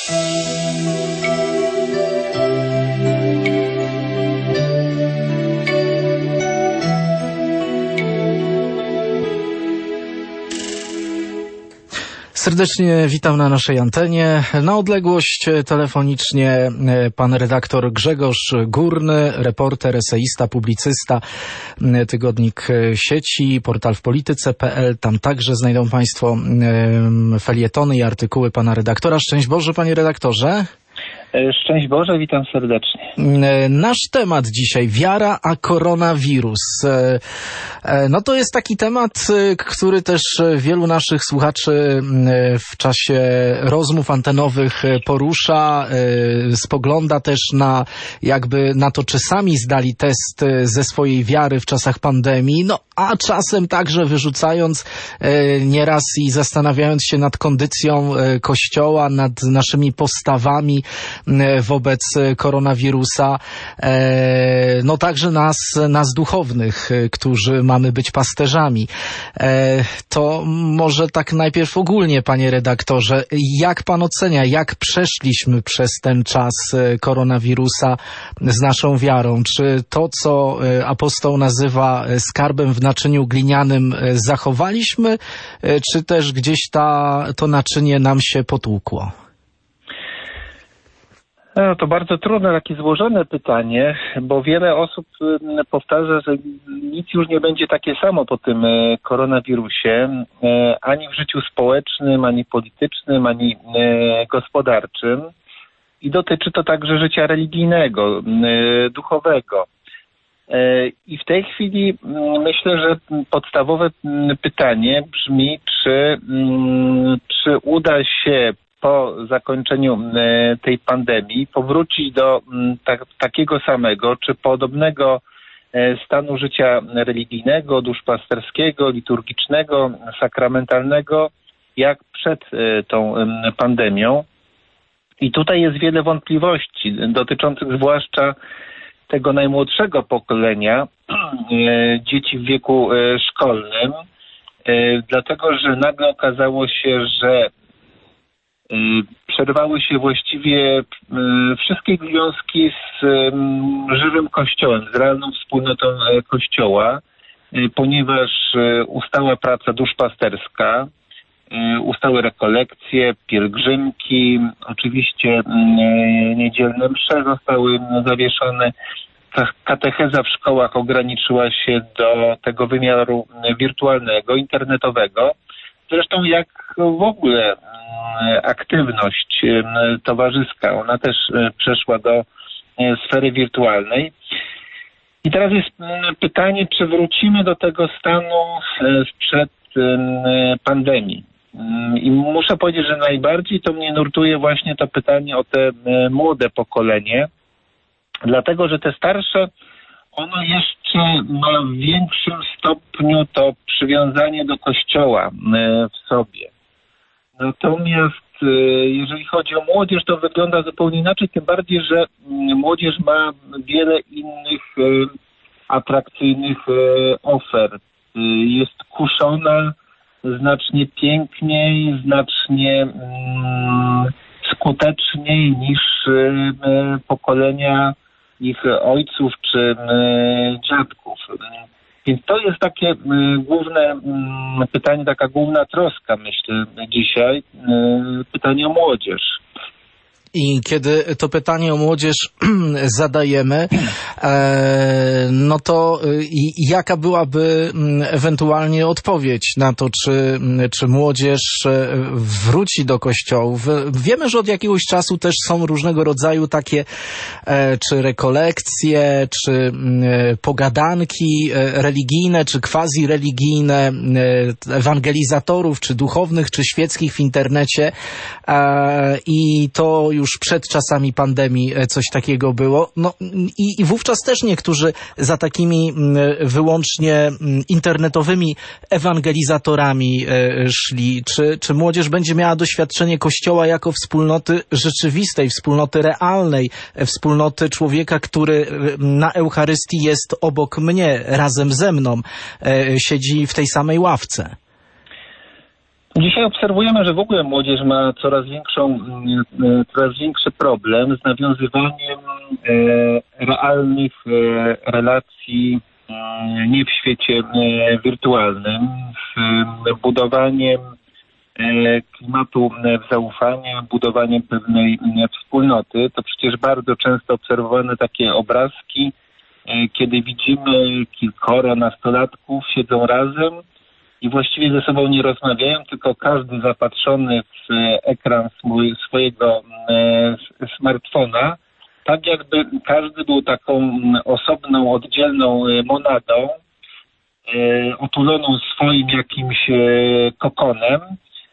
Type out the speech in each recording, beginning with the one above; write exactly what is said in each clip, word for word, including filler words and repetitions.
Serdecznie witam na naszej antenie. Na odległość telefonicznie pan redaktor Grzegorz Górny, reporter, eseista, publicysta, tygodnik Sieci, portal w polityce kropka p l. Tam także znajdą państwo felietony i artykuły pana redaktora. Szczęść Boże, panie redaktorze. Szczęść Boże, witam serdecznie. Nasz temat dzisiaj, wiara a koronawirus. No to jest taki temat, który też wielu naszych słuchaczy w czasie rozmów antenowych porusza, spogląda też na jakby na to, czy sami zdali test ze swojej wiary w czasach pandemii, no a czasem także wyrzucając nieraz i zastanawiając się nad kondycją Kościoła, nad naszymi postawami wobec koronawirusa, no także nas, nas duchownych, którzy mamy być pasterzami. To może tak najpierw ogólnie, panie redaktorze, jak pan ocenia, jak przeszliśmy przez ten czas koronawirusa z naszą wiarą? Czy to, co apostoł nazywa skarbem w naczyniu glinianym, zachowaliśmy, czy też gdzieś ta, to naczynie nam się potłukło? No, to bardzo trudne, takie złożone pytanie, bo wiele osób powtarza, że nic już nie będzie takie samo po tym koronawirusie, ani w życiu społecznym, ani politycznym, ani gospodarczym. I dotyczy to także życia religijnego, duchowego. I w tej chwili myślę, że podstawowe pytanie brzmi, czy, czy uda się po zakończeniu tej pandemii powrócić do tak, takiego samego, czy podobnego stanu życia religijnego, duszpasterskiego, liturgicznego, sakramentalnego, jak przed tą pandemią. I tutaj jest wiele wątpliwości dotyczących zwłaszcza tego najmłodszego pokolenia, dzieci w wieku szkolnym, dlatego że nagle okazało się, że przerwały się właściwie wszystkie związki z żywym Kościołem, z realną wspólnotą Kościoła, ponieważ ustała praca duszpasterska, ustały rekolekcje, pielgrzymki, oczywiście niedzielne msze zostały zawieszone. Katecheza w szkołach ograniczyła się do tego wymiaru wirtualnego, internetowego. Zresztą jak w ogóle aktywność towarzyska, ona też przeszła do sfery wirtualnej. I teraz jest pytanie, czy wrócimy do tego stanu sprzed pandemii. I muszę powiedzieć, że najbardziej to mnie nurtuje właśnie to pytanie o te młode pokolenie, dlatego że te starsze, ono jeszcze ma w większym stopniu to przywiązanie do Kościoła w sobie. Natomiast jeżeli chodzi o młodzież, to wygląda zupełnie inaczej, tym bardziej, że młodzież ma wiele innych atrakcyjnych ofert. Jest kuszona znacznie piękniej, znacznie skuteczniej niż pokolenia ich ojców czy dziadków. Więc to jest takie główne pytanie, taka główna troska, myślę, dzisiaj, pytanie o młodzież. I kiedy to pytanie o młodzież zadajemy, no to jaka byłaby ewentualnie odpowiedź na to, czy, czy młodzież wróci do kościołów? Wiemy, że od jakiegoś czasu też są różnego rodzaju takie czy rekolekcje, czy pogadanki religijne, czy quasi-religijne ewangelizatorów, czy duchownych, czy świeckich w internecie i to już przed czasami pandemii coś takiego było. No i, i wówczas też niektórzy za takimi wyłącznie internetowymi ewangelizatorami szli. Czy, czy młodzież będzie miała doświadczenie Kościoła jako wspólnoty rzeczywistej, wspólnoty realnej, wspólnoty człowieka, który na Eucharystii jest obok mnie, razem ze mną, siedzi w tej samej ławce? Dzisiaj obserwujemy, że w ogóle młodzież ma coraz większą, coraz większy problem z nawiązywaniem realnych relacji nie w świecie wirtualnym, z budowaniem klimatu zaufania, budowaniem pewnej wspólnoty. To przecież bardzo często obserwowane takie obrazki, kiedy widzimy kilkoro nastolatków siedzą razem i właściwie ze sobą nie rozmawiają, tylko każdy zapatrzony w ekran swojego smartfona, tak jakby każdy był taką osobną, oddzielną monadą, otuloną swoim jakimś kokonem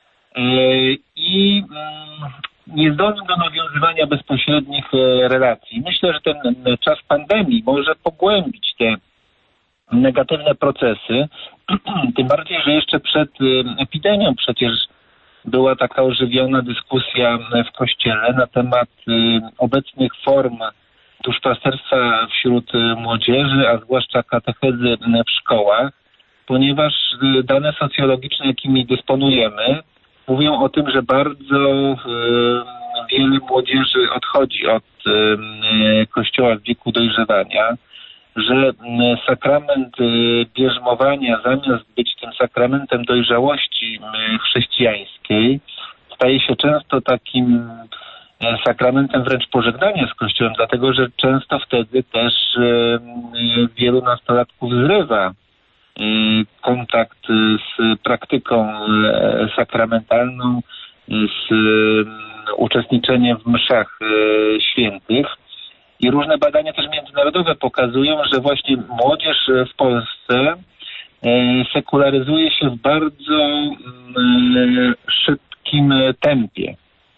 i niezdolnym do nawiązywania bezpośrednich relacji. Myślę, że ten czas pandemii może pogłębić te negatywne procesy, tym bardziej, że jeszcze przed epidemią przecież była taka ożywiona dyskusja w Kościele na temat obecnych form duszpasterstwa wśród młodzieży, a zwłaszcza katechezy w szkołach, ponieważ dane socjologiczne, jakimi dysponujemy, mówią o tym, że bardzo wiele młodzieży odchodzi od Kościoła w wieku dojrzewania, że sakrament bierzmowania zamiast być tym sakramentem dojrzałości chrześcijańskiej staje się często takim sakramentem wręcz pożegnania z Kościołem, dlatego że często wtedy też wielu nastolatków zrywa kontakt z praktyką sakramentalną, z uczestniczeniem w mszach świętych. I różne badania też międzynarodowe pokazują, że właśnie młodzież w Polsce sekularyzuje się w bardzo szybkim tempie.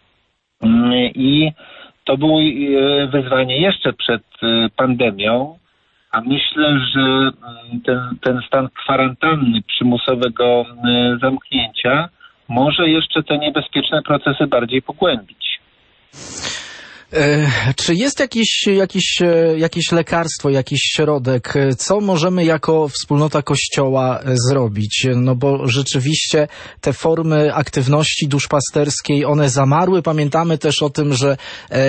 I to było wyzwanie jeszcze przed pandemią, a myślę, że ten, ten stan kwarantanny, przymusowego zamknięcia może jeszcze te niebezpieczne procesy bardziej pogłębić. Czy jest jakieś, jakieś, jakieś lekarstwo, jakiś środek? Co możemy jako wspólnota Kościoła zrobić? No bo rzeczywiście te formy aktywności duszpasterskiej, one zamarły. Pamiętamy też o tym, że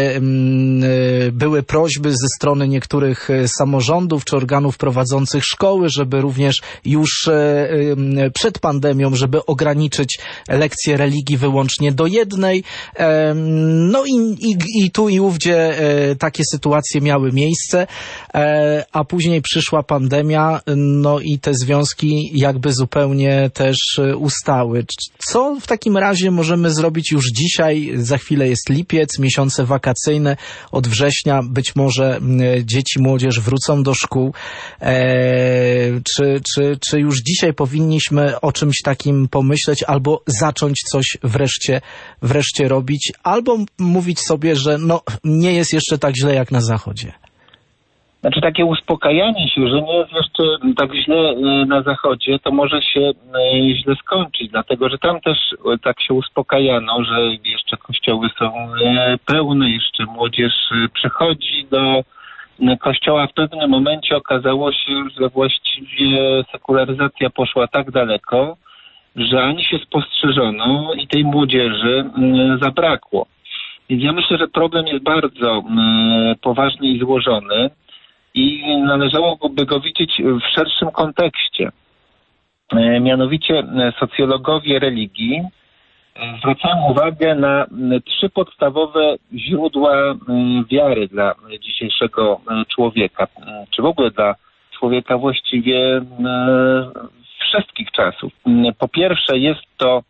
były prośby ze strony niektórych samorządów czy organów prowadzących szkoły, żeby również już przed pandemią, żeby ograniczyć lekcje religii wyłącznie do jednej. No i, i, i tu i ówdzie e, takie sytuacje miały miejsce, e, a później przyszła pandemia, no i te związki jakby zupełnie też ustały. Co w takim razie możemy zrobić już dzisiaj? Za chwilę jest lipiec, miesiące wakacyjne, od września być może e, dzieci, młodzież wrócą do szkół. E, czy, czy, czy już dzisiaj powinniśmy o czymś takim pomyśleć albo zacząć coś wreszcie, wreszcie robić, albo mówić sobie, że no nie jest jeszcze tak źle jak na Zachodzie? Znaczy takie uspokajanie się, że nie jest jeszcze tak źle na Zachodzie, to może się źle skończyć, dlatego że tam też tak się uspokajano, że jeszcze kościoły są pełne, jeszcze młodzież przychodzi do kościoła. W pewnym momencie okazało się, że właściwie sekularyzacja poszła tak daleko, że ani się spostrzeżono i tej młodzieży zabrakło. Więc ja myślę, że problem jest bardzo poważny i złożony i należałoby go widzieć w szerszym kontekście. Mianowicie socjologowie religii zwracają uwagę na trzy podstawowe źródła wiary dla dzisiejszego człowieka, czy w ogóle dla człowieka właściwie wszystkich czasów. Po pierwsze jest to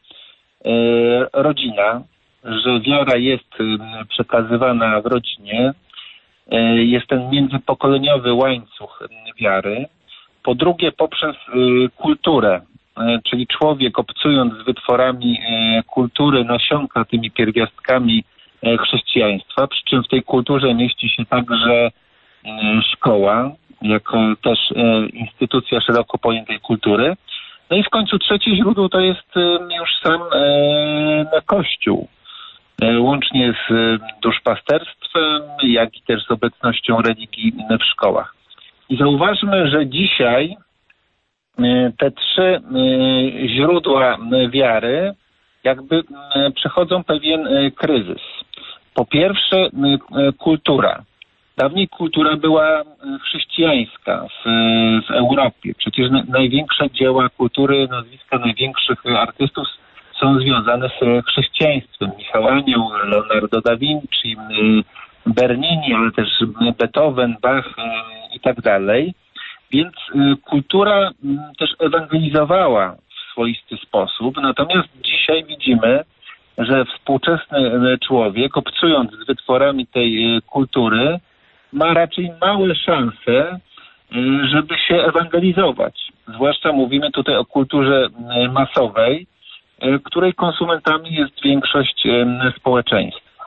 rodzina, że wiara jest przekazywana w rodzinie, jest ten międzypokoleniowy łańcuch wiary. Po drugie poprzez kulturę, czyli człowiek obcując z wytworami kultury nasiąka tymi pierwiastkami chrześcijaństwa, przy czym w tej kulturze mieści się także szkoła, jako też instytucja szeroko pojętej kultury. No i w końcu trzecie źródło to jest już sam Kościół. Łącznie z duszpasterstwem, jak i też z obecnością religii w szkołach. I zauważmy, że dzisiaj te trzy źródła wiary jakby przechodzą pewien kryzys. Po pierwsze, kultura. Dawniej kultura była chrześcijańska w, w Europie. Przecież na, największe dzieła kultury, nazwiska największych artystów są związane z chrześcijaństwem. Michał Anioł, Leonardo da Vinci, Bernini, ale też Beethoven, Bach i tak dalej. Więc kultura też ewangelizowała w swoisty sposób. Natomiast dzisiaj widzimy, że współczesny człowiek, obcując z wytworami tej kultury, ma raczej małe szanse, żeby się ewangelizować. Zwłaszcza mówimy tutaj o kulturze masowej, której konsumentami jest większość społeczeństwa.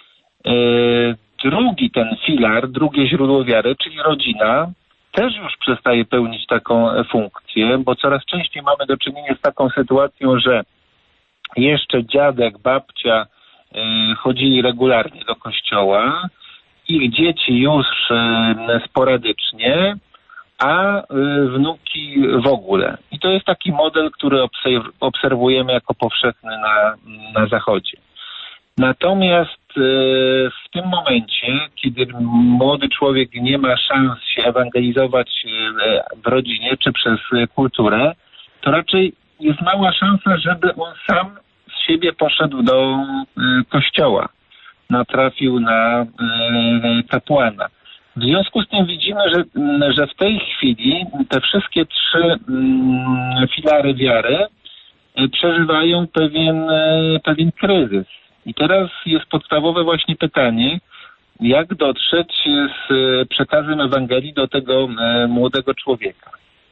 Drugi ten filar, drugie źródło wiary, czyli rodzina, też już przestaje pełnić taką funkcję, bo coraz częściej mamy do czynienia z taką sytuacją, że jeszcze dziadek, babcia chodzili regularnie do kościoła, ich dzieci już sporadycznie, a wnuki w ogóle. I to jest taki model, który obserwujemy jako powszechny na, na Zachodzie. Natomiast w tym momencie, kiedy młody człowiek nie ma szans się ewangelizować w rodzinie czy przez kulturę, to raczej jest mała szansa, żeby on sam z siebie poszedł do kościoła, natrafił na kapłana. W związku z tym widzimy, że, że w tej chwili te wszystkie trzy filary wiary przeżywają pewien, pewien kryzys. I teraz jest podstawowe właśnie pytanie, jak dotrzeć z przekazem Ewangelii do tego młodego człowieka.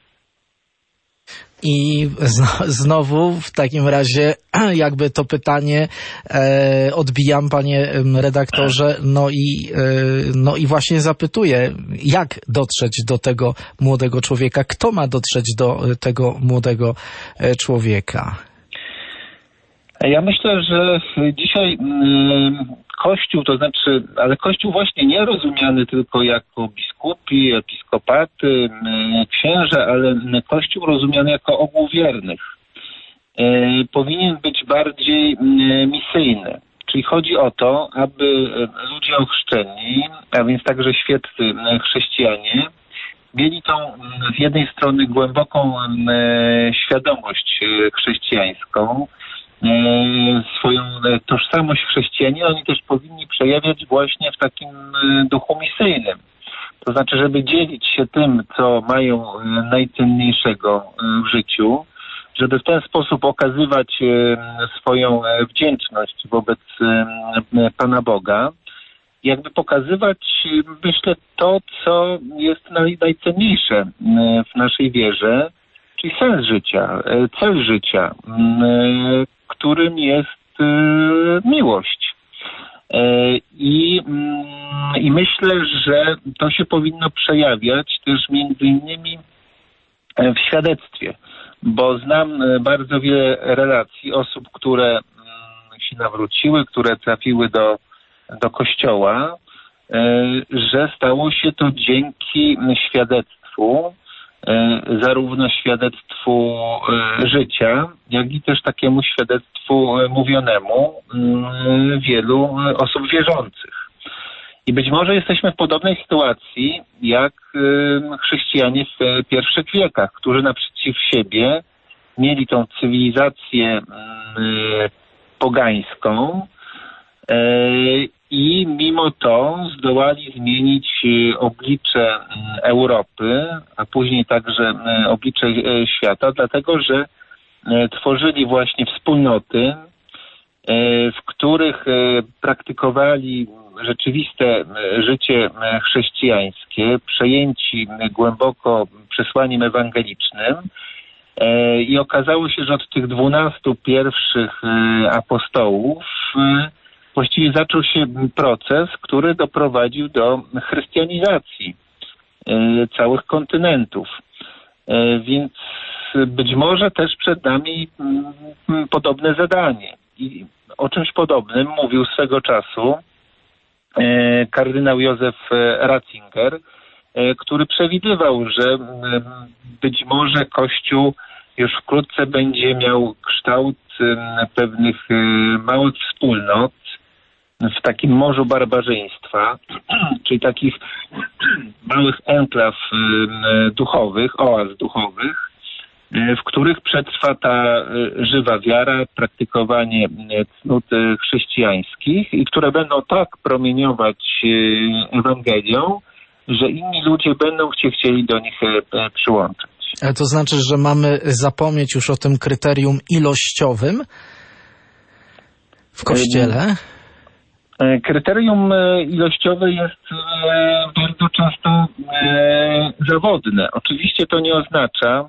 I znowu w takim razie jakby to pytanie e, odbijam, panie redaktorze, no i, e, no i właśnie zapytuję, jak dotrzeć do tego młodego człowieka? Kto ma dotrzeć do tego młodego człowieka? Ja myślę, że dzisiaj Kościół, to znaczy, ale Kościół właśnie nie rozumiany tylko jako biskupi, episkopaty, księże, ale Kościół rozumiany jako ogół wiernych. Powinien być bardziej misyjny. Czyli chodzi o to, aby ludzie ochrzczeni, a więc także świeccy chrześcijanie, mieli tą z jednej strony głęboką świadomość chrześcijańską, swoją tożsamość chrześcijanina, oni też powinni przejawiać właśnie w takim duchu misyjnym. To znaczy, żeby dzielić się tym, co mają najcenniejszego w życiu, żeby w ten sposób okazywać swoją wdzięczność wobec Pana Boga, jakby pokazywać, myślę, to, co jest naj, najcenniejsze w naszej wierze, czyli sens życia, cel życia, którym jest miłość. I, I myślę, że to się powinno przejawiać też między innymi w świadectwie, bo znam bardzo wiele relacji osób, które się nawróciły, które trafiły do, do kościoła, że stało się to dzięki świadectwu, zarówno świadectwu życia, jak i też takiemu świadectwu mówionemu wielu osób wierzących. I być może jesteśmy w podobnej sytuacji jak chrześcijanie w pierwszych wiekach, którzy naprzeciw siebie mieli tą cywilizację pogańską i mimo to zdołali zmienić oblicze Europy, a później także oblicze świata, dlatego że tworzyli właśnie wspólnoty, w których praktykowali rzeczywiste życie chrześcijańskie, przejęci głęboko przesłaniem ewangelicznym. I okazało się, że od tych dwunastu pierwszych apostołów właściwie zaczął się proces, który doprowadził do chrystianizacji całych kontynentów. Więc być może też przed nami podobne zadanie. I o czymś podobnym mówił swego czasu kardynał Józef Ratzinger, który przewidywał, że być może Kościół już wkrótce będzie miał kształt pewnych małych wspólnot w takim morzu barbarzyństwa, czyli takich małych enklaw duchowych, oaz duchowych, w których przetrwa ta żywa wiara, praktykowanie cnót chrześcijańskich i które będą tak promieniować Ewangelią, że inni ludzie będą się chcieli do nich przyłączyć. To znaczy, że mamy zapomnieć już o tym kryterium ilościowym w Kościele? Kryterium ilościowe jest bardzo często zawodne. Oczywiście to nie oznacza,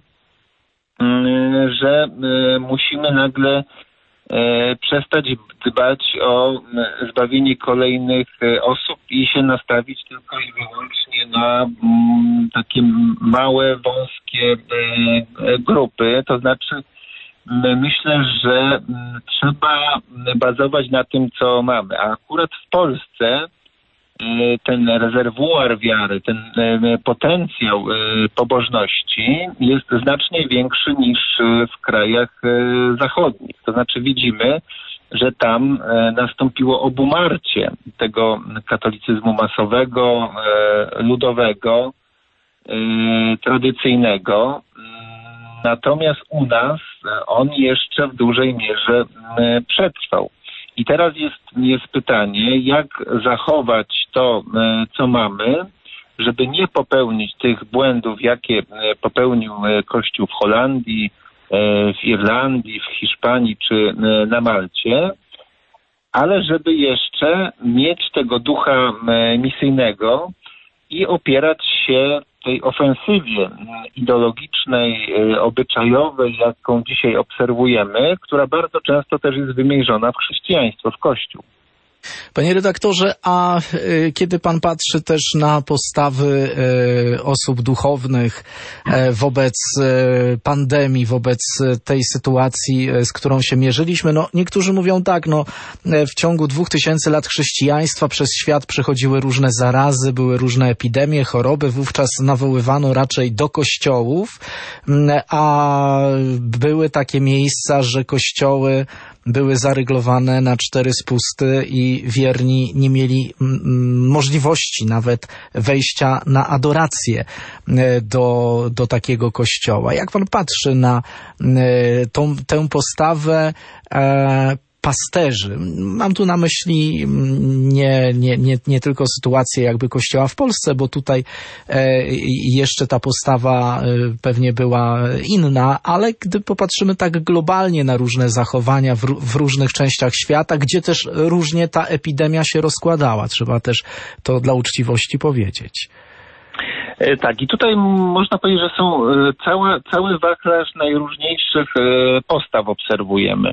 że musimy nagle przestać dbać o zbawienie kolejnych osób i się nastawić tylko i wyłącznie na takie małe, wąskie grupy. To znaczy myślę, że trzeba bazować na tym, co mamy. A akurat w Polsce ten rezerwuar wiary, ten potencjał pobożności jest znacznie większy niż w krajach zachodnich. To znaczy widzimy, że tam nastąpiło obumarcie tego katolicyzmu masowego, ludowego, tradycyjnego. Natomiast u nas on jeszcze w dużej mierze przetrwał. I teraz jest, jest pytanie, jak zachować to, co mamy, żeby nie popełnić tych błędów, jakie popełnił Kościół w Holandii, w Irlandii, w Hiszpanii czy na Malcie, ale żeby jeszcze mieć tego ducha misyjnego i opierać się tej ofensywie ideologicznej, obyczajowej, jaką dzisiaj obserwujemy, która bardzo często też jest wymierzona w chrześcijaństwo, w Kościół. Panie redaktorze, a y, kiedy pan patrzy też na postawy y, osób duchownych y, wobec y, pandemii, wobec y, tej sytuacji, y, z którą się mierzyliśmy, no niektórzy mówią tak, no y, w ciągu dwóch tysięcy lat chrześcijaństwa przez świat przechodziły różne zarazy, były różne epidemie, choroby, wówczas nawoływano raczej do kościołów, y, a były takie miejsca, że kościoły były zaryglowane na cztery spusty i wierni nie mieli m, możliwości nawet wejścia na adorację do, do takiego kościoła. Jak pan patrzy na tą, tę postawę e, pasterzy? Mam tu na myśli nie, nie, nie, nie tylko sytuację jakby Kościoła w Polsce, bo tutaj e, jeszcze ta postawa e, pewnie była inna, ale gdy popatrzymy tak globalnie na różne zachowania w, w różnych częściach świata, gdzie też różnie ta epidemia się rozkładała, trzeba też to dla uczciwości powiedzieć. Tak, i tutaj można powiedzieć, że są cała, cały wachlarz najróżniejszych postaw obserwujemy.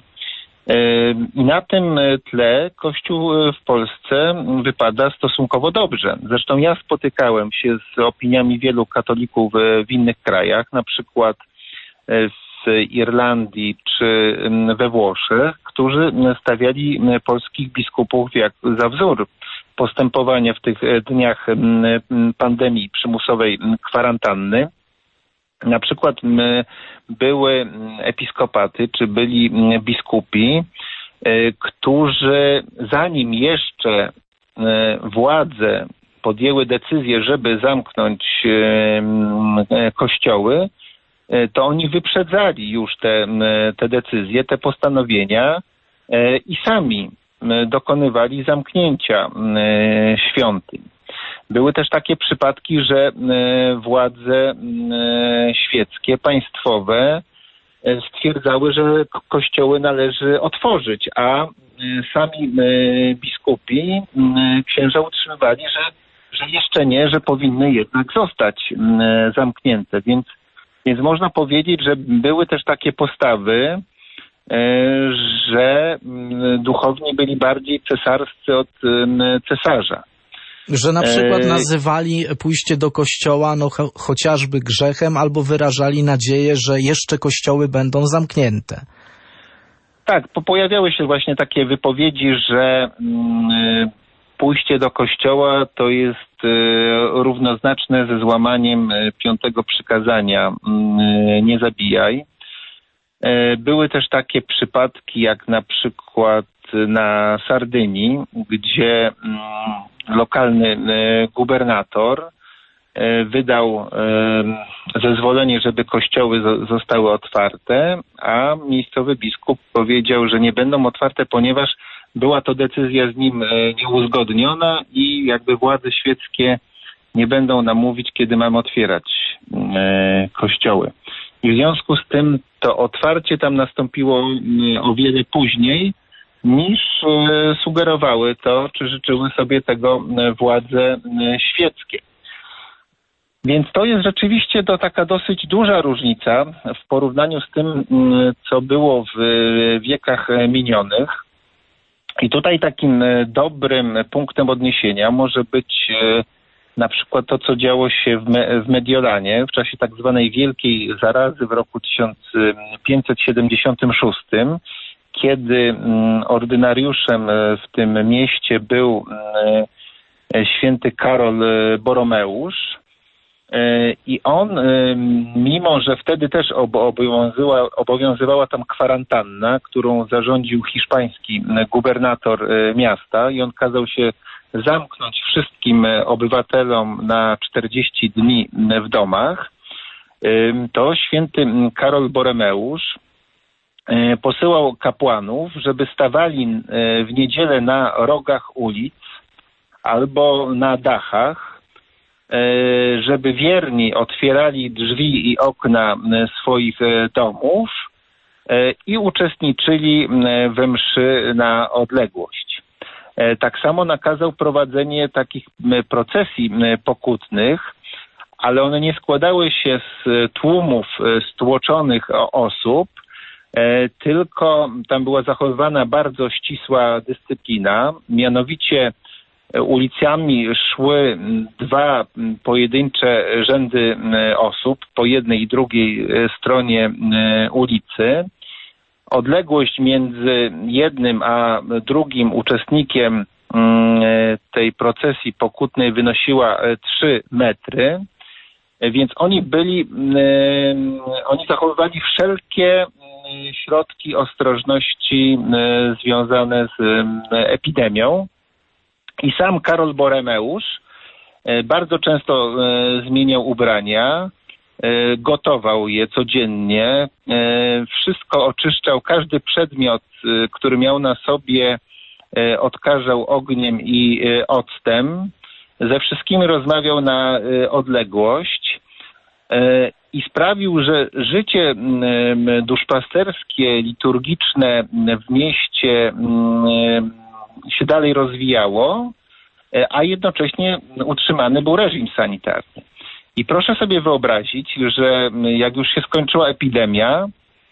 I na tym tle Kościół w Polsce wypada stosunkowo dobrze. Zresztą ja spotykałem się z opiniami wielu katolików w innych krajach, na przykład w Irlandii czy we Włoszech, którzy stawiali polskich biskupów jak za wzór postępowania w tych dniach pandemii przymusowej kwarantanny. Na przykład były episkopaty, czy byli biskupi, którzy zanim jeszcze władze podjęły decyzję, żeby zamknąć kościoły, to oni wyprzedzali już te, te decyzje, te postanowienia i sami dokonywali zamknięcia świątyń. Były też takie przypadki, że władze świeckie, państwowe stwierdzały, że kościoły należy otworzyć, a sami biskupi, księża utrzymywali, że, że jeszcze nie, że powinny jednak zostać zamknięte. Więc, więc można powiedzieć, że były też takie postawy, że duchowni byli bardziej cesarscy od cesarza. Że na przykład nazywali pójście do kościoła no, cho- chociażby grzechem, albo wyrażali nadzieję, że jeszcze kościoły będą zamknięte. Tak, pojawiały się właśnie takie wypowiedzi, że mm, pójście do kościoła to jest y, równoznaczne ze złamaniem piątego przykazania y, nie zabijaj. Były też takie przypadki, jak na przykład na Sardynii, gdzie lokalny gubernator wydał zezwolenie, żeby kościoły zostały otwarte, a miejscowy biskup powiedział, że nie będą otwarte, ponieważ była to decyzja z nim nieuzgodniona i jakby władze świeckie nie będą nam mówić, kiedy mamy otwierać kościoły. I w związku z tym to otwarcie tam nastąpiło o wiele później, niż sugerowały to, czy życzyły sobie tego władze świeckie. Więc to jest rzeczywiście to taka dosyć duża różnica w porównaniu z tym, co było w wiekach minionych. I tutaj takim dobrym punktem odniesienia może być na przykład to, co działo się w, Me- w Mediolanie w czasie tak zwanej Wielkiej Zarazy w roku tysiąc pięćset siedemdziesiątym szóstym, kiedy ordynariuszem w tym mieście był święty Karol Boromeusz. I on, mimo że wtedy też obowiązywała, obowiązywała tam kwarantanna, którą zarządził hiszpański gubernator miasta i on kazał się zamknąć wszystkim obywatelom na czterdzieści dni w domach, to święty Karol Boromeusz posyłał kapłanów, żeby stawali w niedzielę na rogach ulic albo na dachach, żeby wierni otwierali drzwi i okna swoich domów i uczestniczyli we mszy na odległość. Tak samo nakazał prowadzenie takich procesji pokutnych, ale one nie składały się z tłumów stłoczonych osób, tylko tam była zachowywana bardzo ścisła dyscyplina, mianowicie ulicami szły dwa pojedyncze rzędy osób po jednej i drugiej stronie ulicy. Odległość między jednym a drugim uczestnikiem tej procesji pokutnej wynosiła trzy metry, więc oni byli, oni zachowywali wszelkie środki ostrożności związane z epidemią. I sam Karol Boromeusz bardzo często zmieniał ubrania, gotował je codziennie, wszystko oczyszczał, każdy przedmiot, który miał na sobie, odkażał ogniem i octem, ze wszystkimi rozmawiał na odległość i sprawił, że życie duszpasterskie, liturgiczne w mieście się dalej rozwijało, a jednocześnie utrzymany był reżim sanitarny. I proszę sobie wyobrazić, że jak już się skończyła epidemia,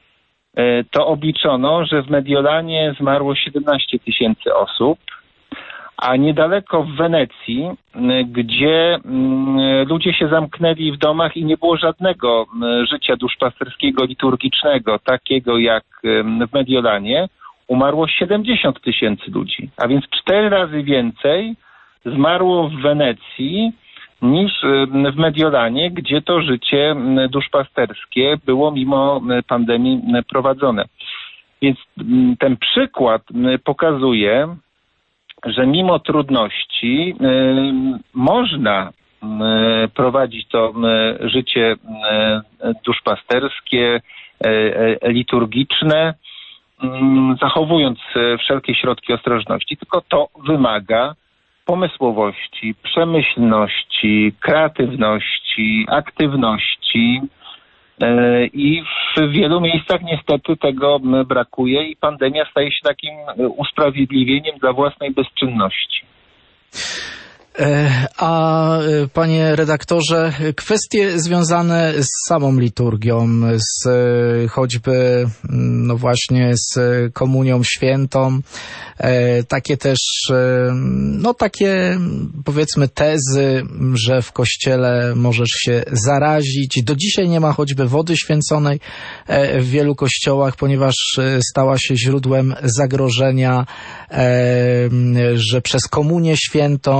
to obliczono, że w Mediolanie zmarło siedemnaście tysięcy osób, a niedaleko w Wenecji, gdzie ludzie się zamknęli w domach i nie było żadnego życia duszpasterskiego, liturgicznego, takiego jak w Mediolanie, umarło siedemdziesiąt tysięcy ludzi, a więc cztery razy więcej zmarło w Wenecji niż w Mediolanie, gdzie to życie duszpasterskie było mimo pandemii prowadzone. Więc ten przykład pokazuje, że mimo trudności można prowadzić to życie duszpasterskie, liturgiczne, zachowując wszelkie środki ostrożności, tylko to wymaga pomysłowości, przemyślności, kreatywności, aktywności i w wielu miejscach niestety tego brakuje i pandemia staje się takim usprawiedliwieniem dla własnej bezczynności. A panie redaktorze, kwestie związane z samą liturgią, z choćby no właśnie z komunią świętą, takie też, no takie powiedzmy tezy, że w kościele możesz się zarazić. Do dzisiaj nie ma choćby wody święconej w wielu kościołach, ponieważ stała się źródłem zagrożenia, że przez komunię świętą przyjmuje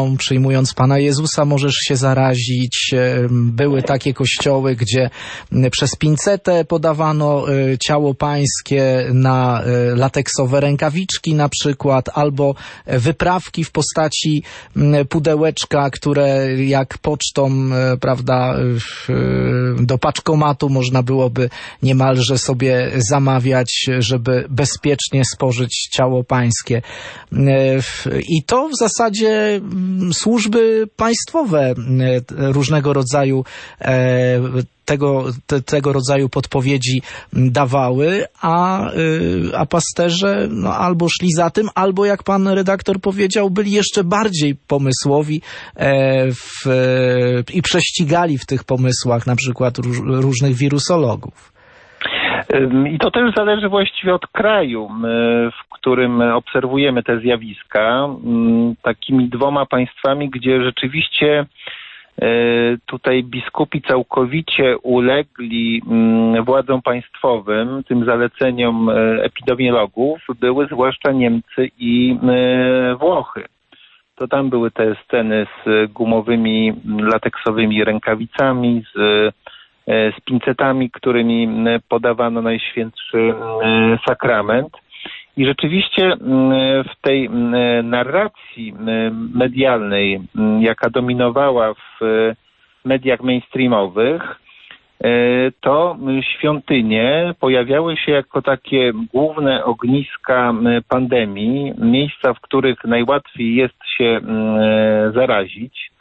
przyjmując Pana Jezusa możesz się zarazić. Były takie kościoły, gdzie przez pincetę podawano ciało pańskie na lateksowe rękawiczki na przykład, albo wyprawki w postaci pudełeczka, które jak pocztą, prawda, do paczkomatu można byłoby niemalże sobie zamawiać, żeby bezpiecznie spożyć ciało pańskie. I to w zasadzie służby państwowe różnego rodzaju tego, te, tego rodzaju podpowiedzi dawały, a, a pasterze no, albo szli za tym, albo jak pan redaktor powiedział, byli jeszcze bardziej pomysłowi w, i prześcigali w tych pomysłach na przykład róż, różnych wirusologów. I to też zależy właściwie od kraju, w którym obserwujemy te zjawiska. Takimi dwoma państwami, gdzie rzeczywiście tutaj biskupi całkowicie ulegli władzom państwowym, tym zaleceniom epidemiologów, były zwłaszcza Niemcy i Włochy. To tam były te sceny z gumowymi, lateksowymi rękawicami, z z pincetami, którymi podawano Najświętszy Sakrament. I rzeczywiście w tej narracji medialnej, jaka dominowała w mediach mainstreamowych, to świątynie pojawiały się jako takie główne ogniska pandemii, miejsca, w których najłatwiej jest się zarazić.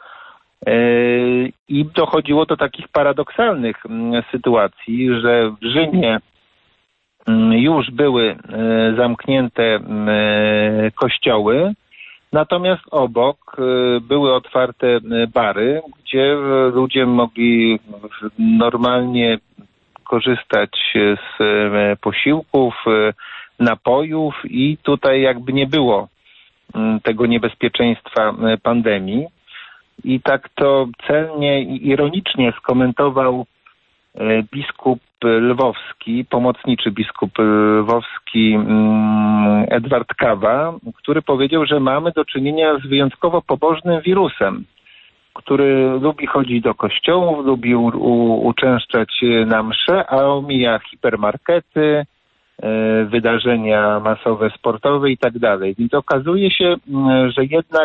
I dochodziło do takich paradoksalnych sytuacji, że w Rzymie już były zamknięte kościoły, natomiast obok były otwarte bary, gdzie ludzie mogli normalnie korzystać z posiłków, napojów i tutaj jakby nie było tego niebezpieczeństwa pandemii. I tak to celnie i ironicznie skomentował biskup lwowski, pomocniczy biskup lwowski Edward Kawa, który powiedział, że mamy do czynienia z wyjątkowo pobożnym wirusem, który lubi chodzić do kościołów, lubi u, u, uczęszczać na msze, a omija hipermarkety, wydarzenia masowe, sportowe i tak dalej. Więc okazuje się, że jednak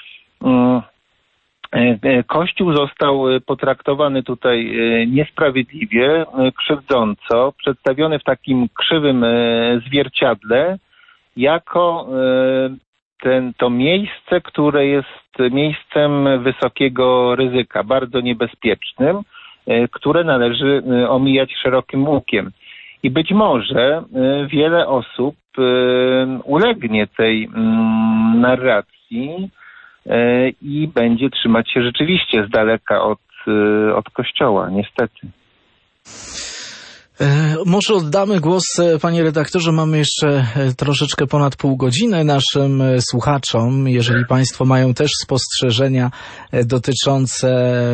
Kościół został potraktowany tutaj niesprawiedliwie, krzywdząco, przedstawiony w takim krzywym zwierciadle jako ten, to miejsce, które jest miejscem wysokiego ryzyka, bardzo niebezpiecznym, które należy omijać szerokim łukiem. I być może wiele osób ulegnie tej narracji i będzie trzymać się rzeczywiście z daleka od, od Kościoła, niestety. Może oddamy głos, panie redaktorze, mamy jeszcze troszeczkę ponad pół godziny naszym słuchaczom. Jeżeli państwo mają też spostrzeżenia dotyczące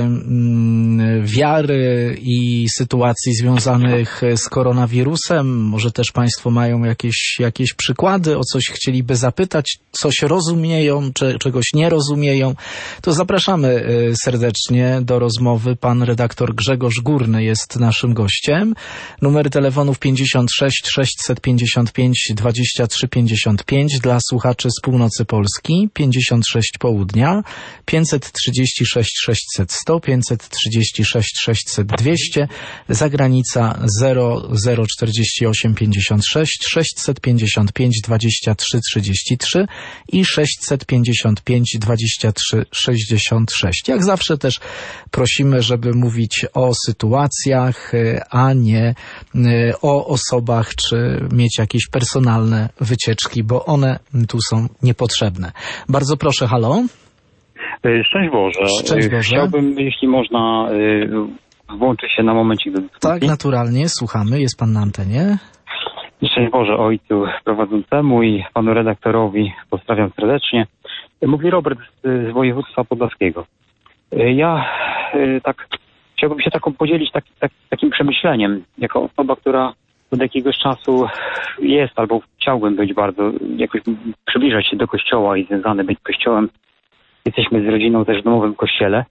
wiary i sytuacji związanych z koronawirusem, może też państwo mają jakieś, jakieś przykłady, o coś chcieliby zapytać, coś rozumieją, czy czegoś nie rozumieją, to zapraszamy serdecznie do rozmowy. Pan redaktor Grzegorz Górny jest naszym gościem. Numer telefonów pięćdziesiąt sześć sześćset pięćdziesiąt pięć dwadzieścia trzy pięćdziesiąt pięć dla słuchaczy z północy Polski, pięćdziesiąt sześć południa, pięćset trzydzieści sześć sześćset sto, pięćset trzydzieści sześć sześćset dwieście, zagranica zero zero czterdzieści osiem pięćdziesiąt sześć sześćset pięćdziesiąt pięć dwadzieścia trzy trzydzieści trzy i sześćset pięćdziesiąt pięć dwadzieścia trzy sześćdziesiąt sześć. Jak zawsze też prosimy, żeby mówić o sytuacjach, a nie o osobach, czy mieć jakieś personalne wycieczki, bo one tu są niepotrzebne. Bardzo proszę, halo? Szczęść Boże. Szczęść Boże. Chciałbym, jeśli można, włączyć się na momencik do dyskusji. Tak, naturalnie, słuchamy, jest pan na antenie. Szczęść Boże ojcu prowadzącemu i panu redaktorowi, pozdrawiam serdecznie. Mówi Robert z województwa podlaskiego. Ja tak chciałbym się taką podzielić tak, tak, takim przemyśleniem, jako osoba, która od jakiegoś czasu jest, albo chciałbym być bardzo, jakoś przybliżać się do Kościoła i związany być z Kościołem. jesteśmy z rodziną też w domowym kościele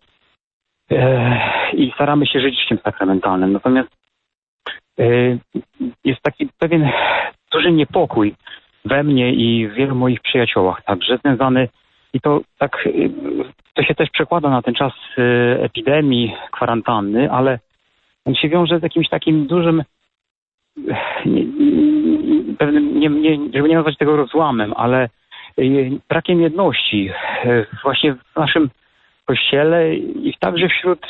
i staramy się żyć życiem sakramentalnym. Natomiast jest taki pewien duży niepokój we mnie i w wielu moich przyjaciołach także związany, i to tak, to się też przekłada na ten czas epidemii, kwarantanny, ale on się wiąże z jakimś takim dużym, nie, pewnym, nie, nie, żeby nie nazwać tego rozłamem, ale brakiem jedności właśnie w naszym kościele i także wśród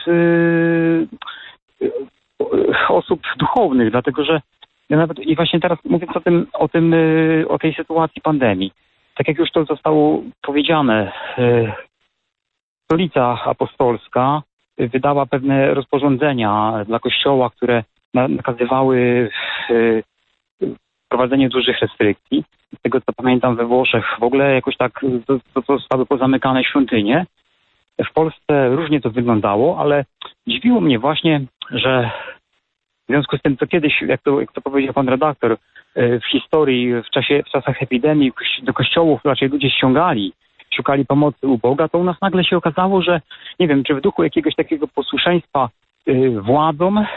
osób duchownych, dlatego że ja nawet i właśnie teraz mówiąc o tym, o tym, o tej sytuacji pandemii, tak jak już to zostało powiedziane, Stolica Apostolska wydała pewne rozporządzenia dla Kościoła, które nakazywały wprowadzenie dużych restrykcji. Z tego co pamiętam, we Włoszech w ogóle jakoś tak zostały pozamykane świątynie. W Polsce różnie to wyglądało, ale dziwiło mnie właśnie, że w związku z tym, co kiedyś, jak to, jak to powiedział pan redaktor, w historii, w czasie, w czasach epidemii do kościołów raczej ludzie ściągali, szukali pomocy u Boga, to u nas nagle się okazało, że nie wiem, czy w duchu jakiegoś takiego posłuszeństwa y, władzom y,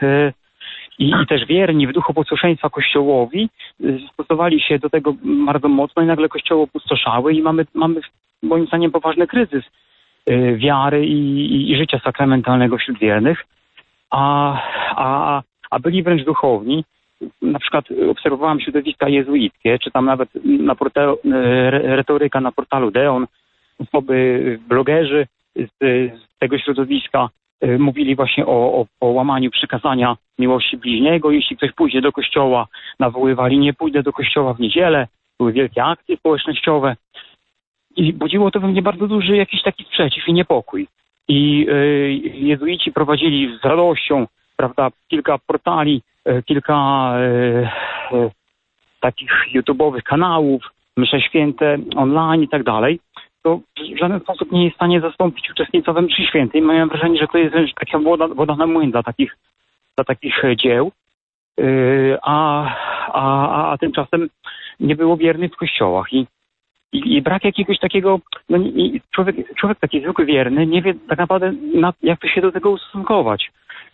i, i też wierni w duchu posłuszeństwa Kościołowi y, stosowali się do tego bardzo mocno i nagle kościoły opustoszały i mamy, mamy moim zdaniem poważny kryzys y, wiary i, i, i życia sakramentalnego wśród wiernych, a, a, a byli wręcz duchowni. Na przykład obserwowałem środowiska jezuickie, czy tam nawet na portalu, retoryka na portalu Deon, osoby, blogerzy z, z tego środowiska mówili właśnie o, o, o łamaniu przykazania miłości bliźniego. Jeśli ktoś pójdzie do kościoła, nawoływali: nie pójdę do kościoła w niedzielę. Były wielkie akcje społecznościowe i budziło to we mnie bardzo duży jakiś taki sprzeciw i niepokój. I y, jezuici prowadzili z radością, prawda, kilka portali, kilka e, e, takich YouTube'owych kanałów, msze święte online i tak dalej, to w żaden sposób nie jest w stanie zastąpić uczestnictwa we mszy świętej. Mam wrażenie, że to jest wręcz taka woda, woda na młyn dla takich, dla takich dzieł, e, a, a, a tymczasem nie było wiernych w kościołach i, i, i brak jakiegoś takiego, no, i człowiek, człowiek taki zwykły wierny nie wie tak naprawdę, na, jak to się do tego ustosunkować.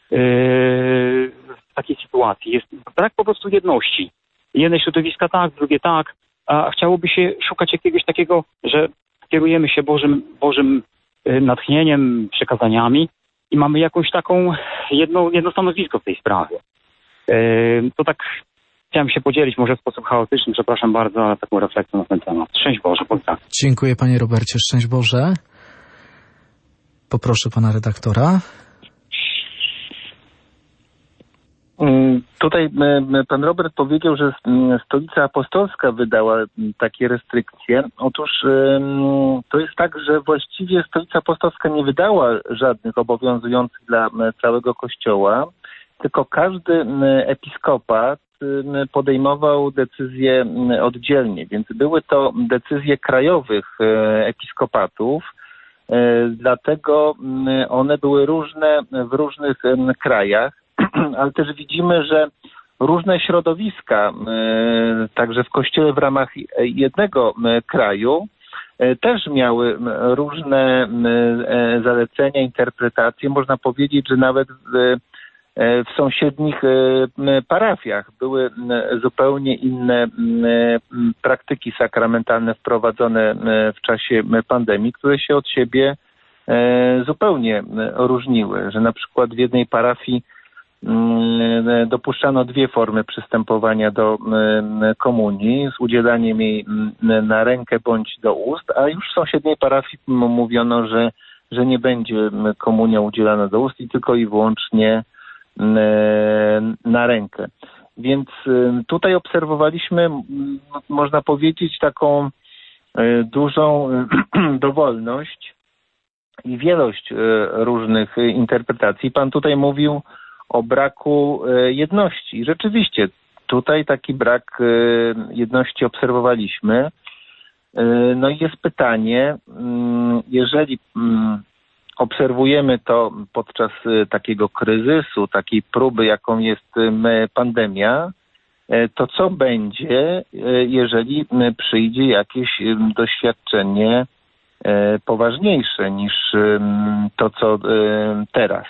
W takiej sytuacji jest brak po prostu jedności. Jedne środowiska tak, drugie tak, a chciałoby się szukać jakiegoś takiego, że kierujemy się Bożym, Bożym natchnieniem, przekazaniami i mamy jakąś taką jedno, jedno stanowisko w tej sprawie. To tak chciałem się podzielić może w sposób chaotyczny, przepraszam bardzo, ale taką refleksją na ten temat. Szczęść Boże, pozdrawiam. Dziękuję panie Robercie, szczęść Boże. Poproszę pana redaktora. Tutaj pan Robert powiedział, że Stolica Apostolska wydała takie restrykcje. Otóż to jest tak, że właściwie Stolica Apostolska nie wydała żadnych obowiązujących dla całego Kościoła, tylko każdy episkopat podejmował decyzje oddzielnie, więc były to decyzje krajowych episkopatów, dlatego one były różne w różnych krajach. Ale też widzimy, że różne środowiska, także w Kościele w ramach jednego kraju, też miały różne zalecenia, interpretacje. Można powiedzieć, że nawet w, w sąsiednich parafiach były zupełnie inne praktyki sakramentalne wprowadzone w czasie pandemii, które się od siebie zupełnie różniły. Że na przykład w jednej parafii dopuszczano dwie formy przystępowania do komunii z udzielaniem jej na rękę bądź do ust, a już w sąsiedniej parafii mówiono, że, że nie będzie komunia udzielana do ust i tylko i wyłącznie na rękę. Więc tutaj obserwowaliśmy, można powiedzieć, taką dużą dowolność i wielość różnych interpretacji. Pan tutaj mówił o braku jedności. I rzeczywiście tutaj taki brak jedności obserwowaliśmy. No i jest pytanie, jeżeli obserwujemy to podczas takiego kryzysu, takiej próby, jaką jest pandemia, to co będzie, jeżeli przyjdzie jakieś doświadczenie poważniejsze niż to, co teraz.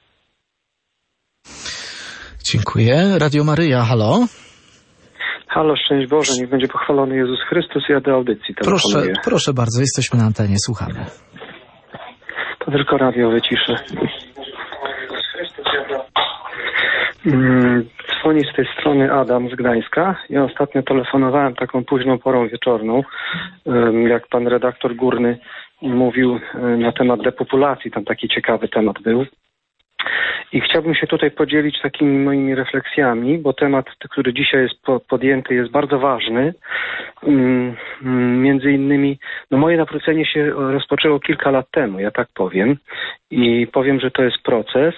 Dziękuję. Radio Maryja, halo? Halo, szczęść Boże, niech będzie pochwalony Jezus Chrystus, ja do audycji telefonuję. Proszę, proszę bardzo, jesteśmy na antenie, słuchamy. To tylko radio wyciszę. Mm, dzwoni z tej strony Adam z Gdańska. Ja ostatnio telefonowałem taką późną porą wieczorną, jak pan redaktor Górny mówił na temat depopulacji, tam taki ciekawy temat był. I chciałbym się tutaj podzielić takimi moimi refleksjami, bo temat, który dzisiaj jest podjęty, jest bardzo ważny. Między innymi, no moje nawrócenie się rozpoczęło kilka lat temu, ja tak powiem. I powiem, że to jest proces,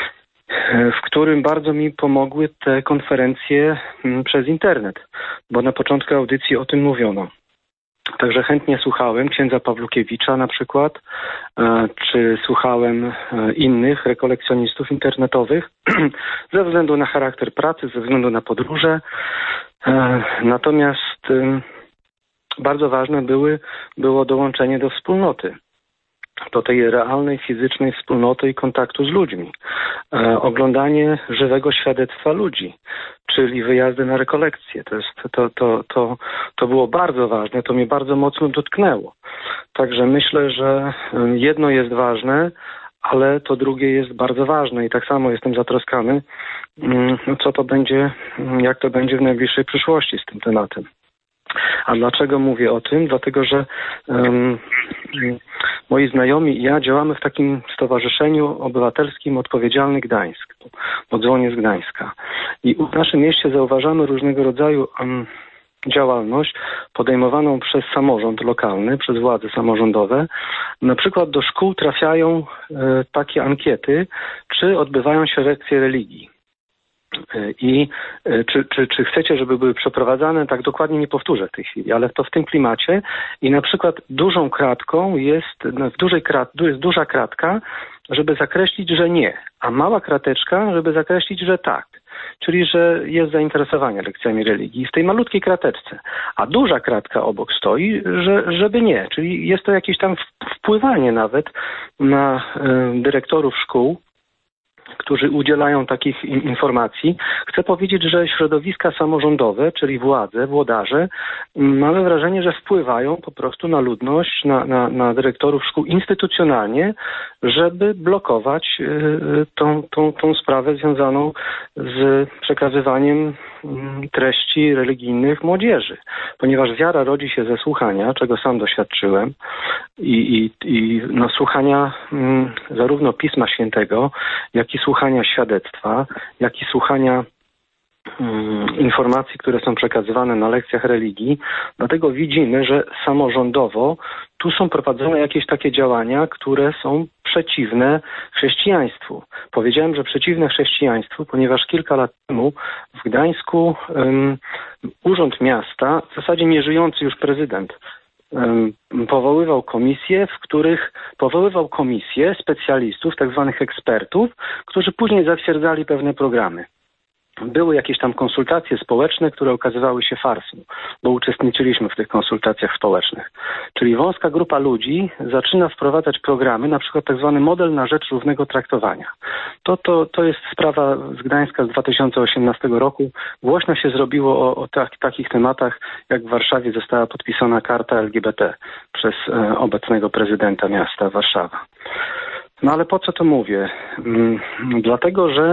w którym bardzo mi pomogły te konferencje przez internet, bo na początku audycji o tym mówiono. Także chętnie słuchałem księdza Pawlukiewicza na przykład, czy słuchałem innych rekolekcjonistów internetowych ze względu na charakter pracy, ze względu na podróże. Natomiast bardzo ważne były, było dołączenie do wspólnoty, do tej realnej, fizycznej wspólnoty i kontaktu z ludźmi. E, oglądanie żywego świadectwa ludzi, czyli wyjazdy na rekolekcje. To, jest, to, to, to, to było bardzo ważne, to mnie bardzo mocno dotknęło. Także myślę, że jedno jest ważne, ale to drugie jest bardzo ważne i tak samo jestem zatroskany, co to będzie, jak to będzie w najbliższej przyszłości z tym tematem. A dlaczego mówię o tym? Dlatego, że um, moi znajomi i ja działamy w takim stowarzyszeniu obywatelskim Odpowiedzialny Gdańsk, bo dzwonię z Gdańska. I w naszym mieście zauważamy różnego rodzaju um, działalność podejmowaną przez samorząd lokalny, przez władze samorządowe. Na przykład do szkół trafiają e, takie ankiety, czy odbywają się lekcje religii. I czy, czy, czy chcecie, żeby były przeprowadzane, tak dokładnie nie powtórzę w tej chwili, ale to w tym klimacie i na przykład dużą kratką jest, w dużej krat, jest duża kratka, żeby zakreślić, że nie, a mała krateczka, żeby zakreślić, że tak. Czyli, że jest zainteresowanie lekcjami religii w tej malutkiej krateczce, a duża kratka obok stoi, że, żeby nie. Czyli jest to jakieś tam wpływanie nawet na y, dyrektorów szkół, którzy udzielają takich informacji. Chcę powiedzieć, że środowiska samorządowe, czyli władze, włodarze, mamy wrażenie, że wpływają po prostu na ludność, na, na, na dyrektorów szkół instytucjonalnie, żeby blokować y, tą, tą, tą sprawę związaną z przekazywaniem y, treści religijnych młodzieży. Ponieważ wiara rodzi się ze słuchania, czego sam doświadczyłem, i, i, i no, słuchania y, zarówno Pisma Świętego, jak i słuchania świadectwa, jak i słuchania um, informacji, które są przekazywane na lekcjach religii. Dlatego widzimy, że samorządowo tu są prowadzone jakieś takie działania, które są przeciwne chrześcijaństwu. Powiedziałem, że przeciwne chrześcijaństwu, ponieważ kilka lat temu w Gdańsku um, Urząd Miasta, w zasadzie nieżyjący już prezydent, powoływał komisje, w których powoływał komisje specjalistów, tak zwanych ekspertów, którzy później zatwierdzali pewne programy. Były jakieś tam konsultacje społeczne, które okazywały się farsą, bo uczestniczyliśmy w tych konsultacjach społecznych. Czyli wąska grupa ludzi zaczyna wprowadzać programy, na przykład tak zwany model na rzecz równego traktowania. To, to, to jest sprawa z Gdańska z dwa tysiące osiemnastego roku. Głośno się zrobiło o, o tak, takich tematach, jak w Warszawie została podpisana karta L G B T przez e, obecnego prezydenta miasta Warszawa. No ale po co to mówię? Hmm, dlatego, że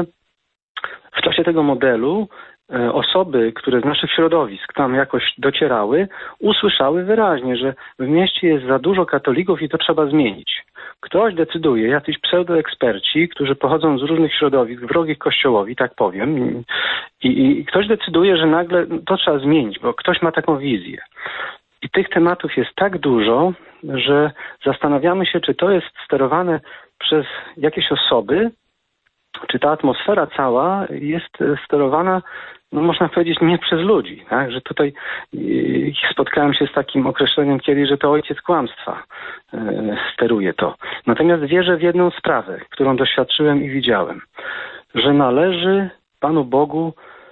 w czasie tego modelu e, osoby, które z naszych środowisk tam jakoś docierały, usłyszały wyraźnie, że w mieście jest za dużo katolików i to trzeba zmienić. Ktoś decyduje, jacyś pseudoeksperci, którzy pochodzą z różnych środowisk, wrogich Kościołowi, tak powiem, i, i ktoś decyduje, że nagle to trzeba zmienić, bo ktoś ma taką wizję. I tych tematów jest tak dużo, że zastanawiamy się, czy to jest sterowane przez jakieś osoby, czy ta atmosfera cała jest sterowana, no można powiedzieć, nie przez ludzi, tak? Że tutaj yy, spotkałem się z takim określeniem kiedyś, że to ojciec kłamstwa yy, steruje to. Natomiast wierzę w jedną sprawę, którą doświadczyłem i widziałem, że należy Panu Bogu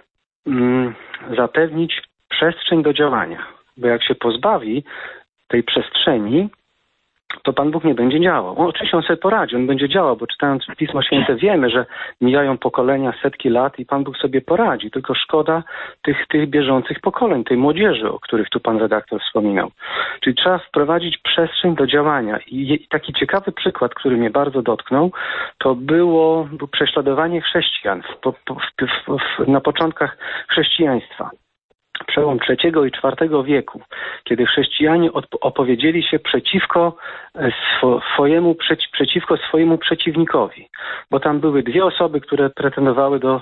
yy, zapewnić przestrzeń do działania, bo jak się pozbawi tej przestrzeni, to Pan Bóg nie będzie działał. On, oczywiście on sobie poradzi, on będzie działał, bo czytając Pismo Święte wiemy, że mijają pokolenia, setki lat i Pan Bóg sobie poradzi, tylko szkoda tych, tych bieżących pokoleń, tej młodzieży, o których tu Pan redaktor wspominał. Czyli trzeba wprowadzić przestrzeń do działania. I, i taki ciekawy przykład, który mnie bardzo dotknął, to było prześladowanie chrześcijan w, po, w, w, w, na początkach chrześcijaństwa. Przełom trzeciego i czwartego wieku, kiedy chrześcijanie opowiedzieli się przeciwko swojemu, przeciwko swojemu przeciwnikowi, bo tam były dwie osoby, które pretendowały do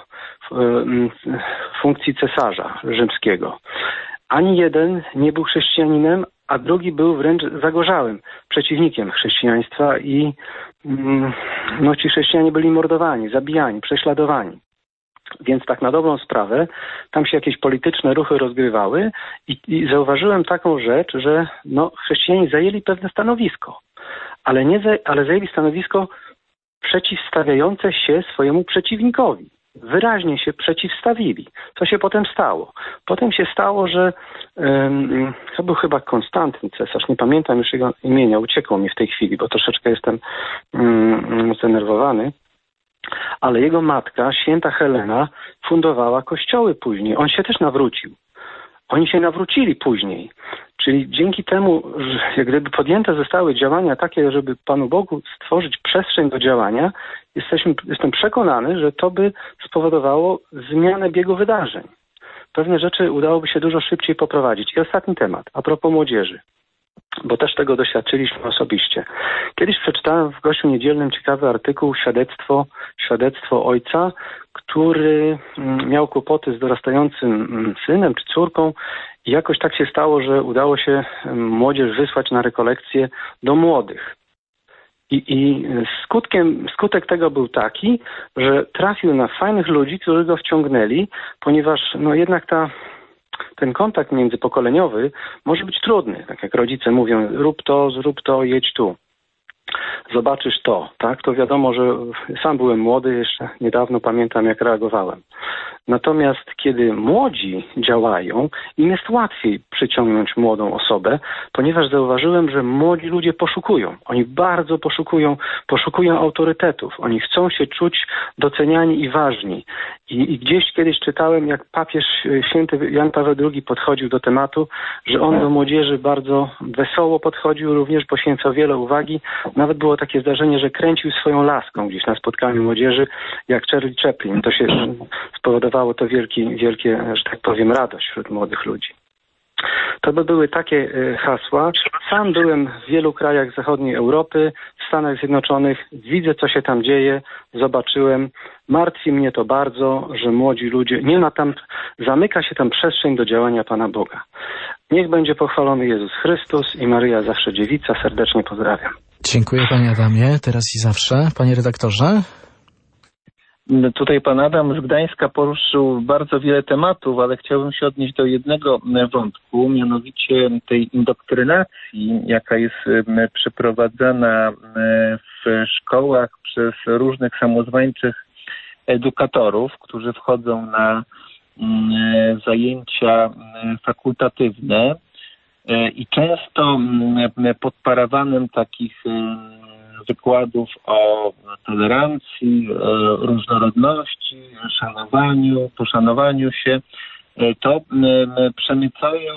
funkcji cesarza rzymskiego. Ani jeden nie był chrześcijaninem, a drugi był wręcz zagorzałym przeciwnikiem chrześcijaństwa i no, ci chrześcijanie byli mordowani, zabijani, prześladowani. Więc tak na dobrą sprawę, tam się jakieś polityczne ruchy rozgrywały i, i zauważyłem taką rzecz, że no, chrześcijanie zajęli pewne stanowisko, ale, nie za, ale zajęli stanowisko przeciwstawiające się swojemu przeciwnikowi. Wyraźnie się przeciwstawili. Co się potem stało? Potem się stało, że um, to był chyba Konstantyn cesarz, nie pamiętam już jego imienia, uciekło mi w tej chwili, bo troszeczkę jestem um, zdenerwowany. Ale jego matka, święta Helena, fundowała kościoły później. On się też nawrócił. Oni się nawrócili później. Czyli dzięki temu, że jak gdyby podjęte zostały działania takie, żeby Panu Bogu stworzyć przestrzeń do działania, jesteśmy, jestem przekonany, że to by spowodowało zmianę biegu wydarzeń. Pewne rzeczy udałoby się dużo szybciej poprowadzić. I ostatni temat, a propos młodzieży, bo też tego doświadczyliśmy osobiście. Kiedyś przeczytałem w Gościu Niedzielnym ciekawy artykuł, świadectwo, świadectwo ojca, który miał kłopoty z dorastającym synem czy córką i jakoś tak się stało, że udało się młodzież wysłać na rekolekcje do młodych. I, i skutkiem, skutek tego był taki, że trafił na fajnych ludzi, którzy go wciągnęli, ponieważ no jednak ta ten kontakt międzypokoleniowy może być trudny. Tak jak rodzice mówią, rób to, zrób to, jedź tu. Zobaczysz to, tak? To wiadomo, że sam byłem młody, jeszcze niedawno pamiętam, jak reagowałem. Natomiast kiedy młodzi działają, im jest łatwiej przyciągnąć młodą osobę, ponieważ zauważyłem, że młodzi ludzie poszukują. Oni bardzo poszukują, poszukują autorytetów. Oni chcą się czuć doceniani i ważni. I, i gdzieś kiedyś czytałem, jak papież święty Jan Paweł drugi podchodził do tematu, że on do młodzieży bardzo wesoło podchodził, również poświęcał wiele uwagi. Nawet było takie zdarzenie, że kręcił swoją laską gdzieś na spotkaniu młodzieży, jak Charlie Chaplin. To się spowodowało to wielki, wielkie, że tak powiem, radość wśród młodych ludzi. To by były takie hasła. Sam byłem w wielu krajach zachodniej Europy, w Stanach Zjednoczonych. Widzę, co się tam dzieje. Zobaczyłem. Martwi mnie to bardzo, że młodzi ludzie, nie ma tam, zamyka się tam przestrzeń do działania Pana Boga. Niech będzie pochwalony Jezus Chrystus i Maryja zawsze dziewica. Serdecznie pozdrawiam. Dziękuję Panie Adamie, teraz i zawsze. Panie redaktorze? Tutaj pan Adam z Gdańska poruszył bardzo wiele tematów, ale chciałbym się odnieść do jednego wątku, mianowicie tej indoktrynacji, jaka jest przeprowadzana w szkołach przez różnych samozwańczych edukatorów, którzy wchodzą na zajęcia fakultatywne i często pod parawanem takich wykładów o tolerancji, różnorodności, szanowaniu, poszanowaniu się, to przemycają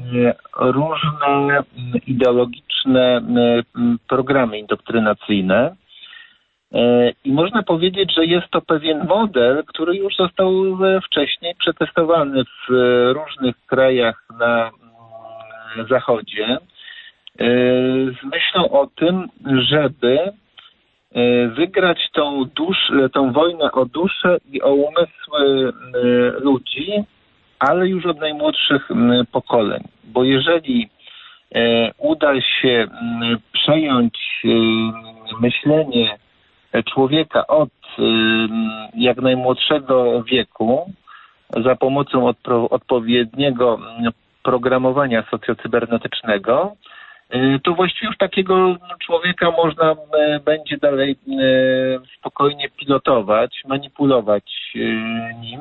różne ideologiczne programy indoktrynacyjne. I można powiedzieć, że jest to pewien model, który już został wcześniej przetestowany w różnych krajach na Zachodzie, z myślą o tym, żeby wygrać tą, dusz, tą wojnę o duszę i o umysły ludzi, ale już od najmłodszych pokoleń. Bo jeżeli uda się przejąć myślenie człowieka od jak najmłodszego wieku za pomocą odpo- odpowiedniego programowania socjocybernetycznego, to właściwie już takiego człowieka można będzie dalej spokojnie pilotować, manipulować nim.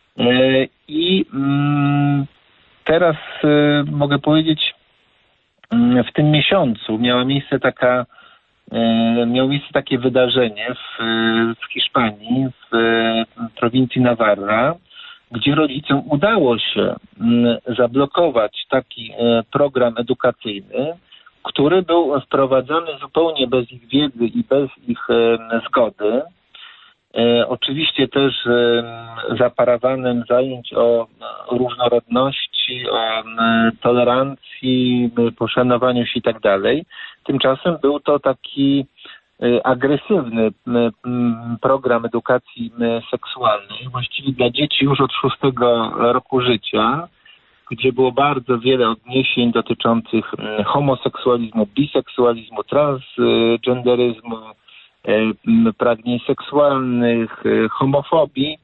I teraz mogę powiedzieć, w tym miesiącu miała miejsce taka, miało miejsce takie wydarzenie w, w Hiszpanii, w prowincji Navarra, gdzie rodzicom udało się zablokować taki program edukacyjny, który był wprowadzany zupełnie bez ich wiedzy i bez ich zgody. Oczywiście też za parawanem zajęć o różnorodności, o tolerancji, poszanowaniu się i tak dalej. Tymczasem był to taki agresywny program edukacji seksualnej, właściwie dla dzieci już od szóstego roku życia, gdzie było bardzo wiele odniesień dotyczących homoseksualizmu, biseksualizmu, transgenderyzmu, pragnień seksualnych, homofobii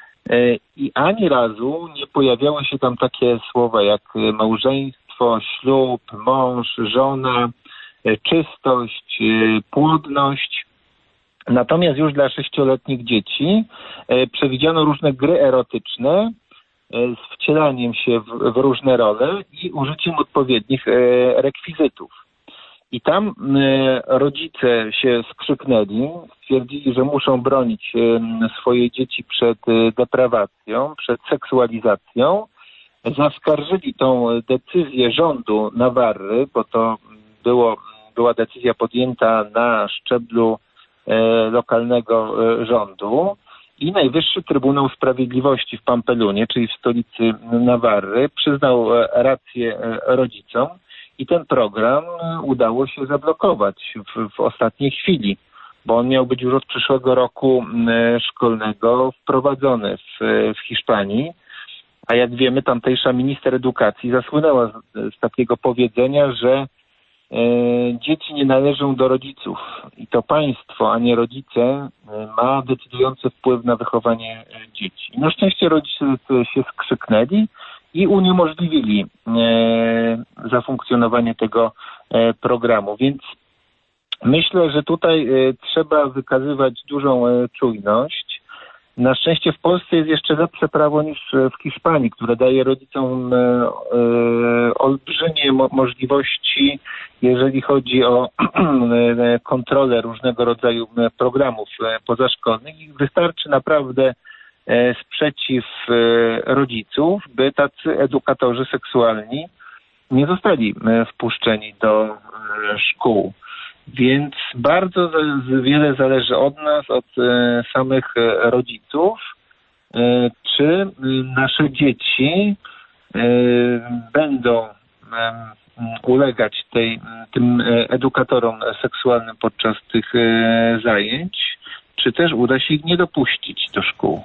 i ani razu nie pojawiały się tam takie słowa jak małżeństwo, ślub, mąż, żona, czystość, płodność. Natomiast już dla sześcioletnich dzieci przewidziano różne gry erotyczne z wcielaniem się w, w różne role i użyciem odpowiednich rekwizytów. I tam y, rodzice się skrzyknęli, stwierdzili, że muszą bronić y, swoje dzieci przed y, deprawacją, przed seksualizacją. Zaskarżyli tą decyzję rządu Nawarry, bo to było, była decyzja podjęta na szczeblu y, lokalnego y, rządu. I Najwyższy Trybunał Sprawiedliwości w Pampelunie, czyli w stolicy Nawarry, przyznał rację rodzicom. I ten program udało się zablokować w, w ostatniej chwili, bo on miał być już od przyszłego roku szkolnego wprowadzony w, w Hiszpanii. A jak wiemy, tamtejsza minister edukacji zasłynęła z, z takiego powiedzenia, że e, dzieci nie należą do rodziców. I to państwo, a nie rodzice, ma decydujący wpływ na wychowanie dzieci. Na szczęście rodzice się skrzyknęli i uniemożliwili e, zafunkcjonowanie tego e, programu. Więc myślę, że tutaj e, trzeba wykazywać dużą e, czujność. Na szczęście w Polsce jest jeszcze lepsze prawo niż w Hiszpanii, które daje rodzicom e, e, olbrzymie mo- możliwości, jeżeli chodzi o e, kontrolę różnego rodzaju programów e, pozaszkolnych. I wystarczy naprawdę sprzeciw rodziców, by tacy edukatorzy seksualni nie zostali wpuszczeni do szkół. Więc bardzo wiele zależy od nas, od samych rodziców, czy nasze dzieci będą ulegać tej, tym edukatorom seksualnym podczas tych zajęć, czy też uda się ich nie dopuścić do szkół.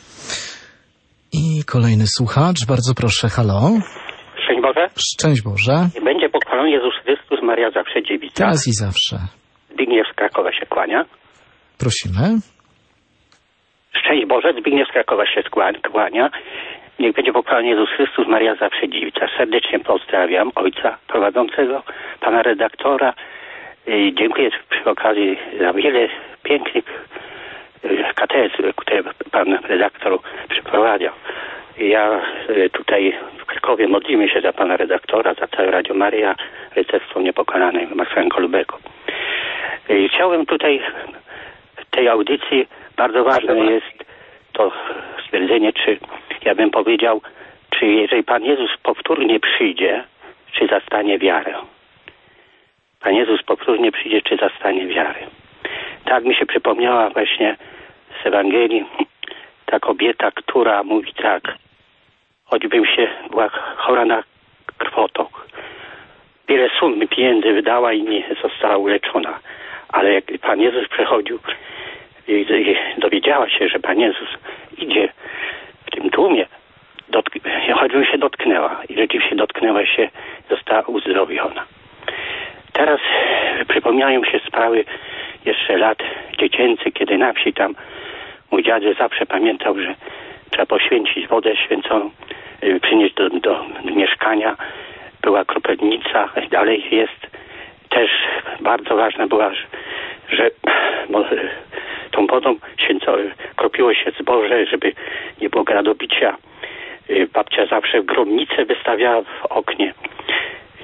I kolejny słuchacz, bardzo proszę, halo. Szczęść Boże. Szczęść Boże. Będzie pochwalony Jezus Chrystus, Maria zawsze dziewica. Teraz i zawsze. Zbigniew z Krakowa się kłania. Prosimy. Szczęść Boże, Zbigniew z Krakowa się kłania. Niech będzie pochwalony Jezus Chrystus, Maria zawsze dziewica. Serdecznie pozdrawiam ojca prowadzącego, pana redaktora. I dziękuję przy okazji za wiele pięknych katecz, które pan redaktor przeprowadził. Ja tutaj w Krakowie modlimy się za pana redaktora, za całe Radio Maria, Rycerstwo Niepokalanej Marcela Kolubego. I chciałem tutaj w tej audycji, bardzo ważne jest to stwierdzenie, czy ja bym powiedział, czy jeżeli Pan Jezus powtórnie przyjdzie, czy zastanie wiarę. Pan Jezus powtórnie przyjdzie, czy zastanie wiarę. Tak mi się przypomniała właśnie z Ewangelii ta kobieta, która mówi tak: choćbym się była chora na krwotok, wiele sum pieniędzy wydała i nie została uleczona. Ale jak Pan Jezus przechodził i, i dowiedziała się, że Pan Jezus idzie w tym tłumie, dotk- choćbym się dotknęła i rzeczywiście dotknęła się, została uzdrowiona. Teraz przypomniają się sprawy jeszcze lat dziecięcych, kiedy na wsi tam mój dziadzio zawsze pamiętał, że trzeba poświęcić wodę święconą, przynieść do, do mieszkania. Była kropelnica, dalej jest. Też bardzo ważna była, że, że bo, tą wodą święco, kropiło się zboże, żeby nie było gradobicia. Babcia zawsze gromnicę wystawiała w oknie.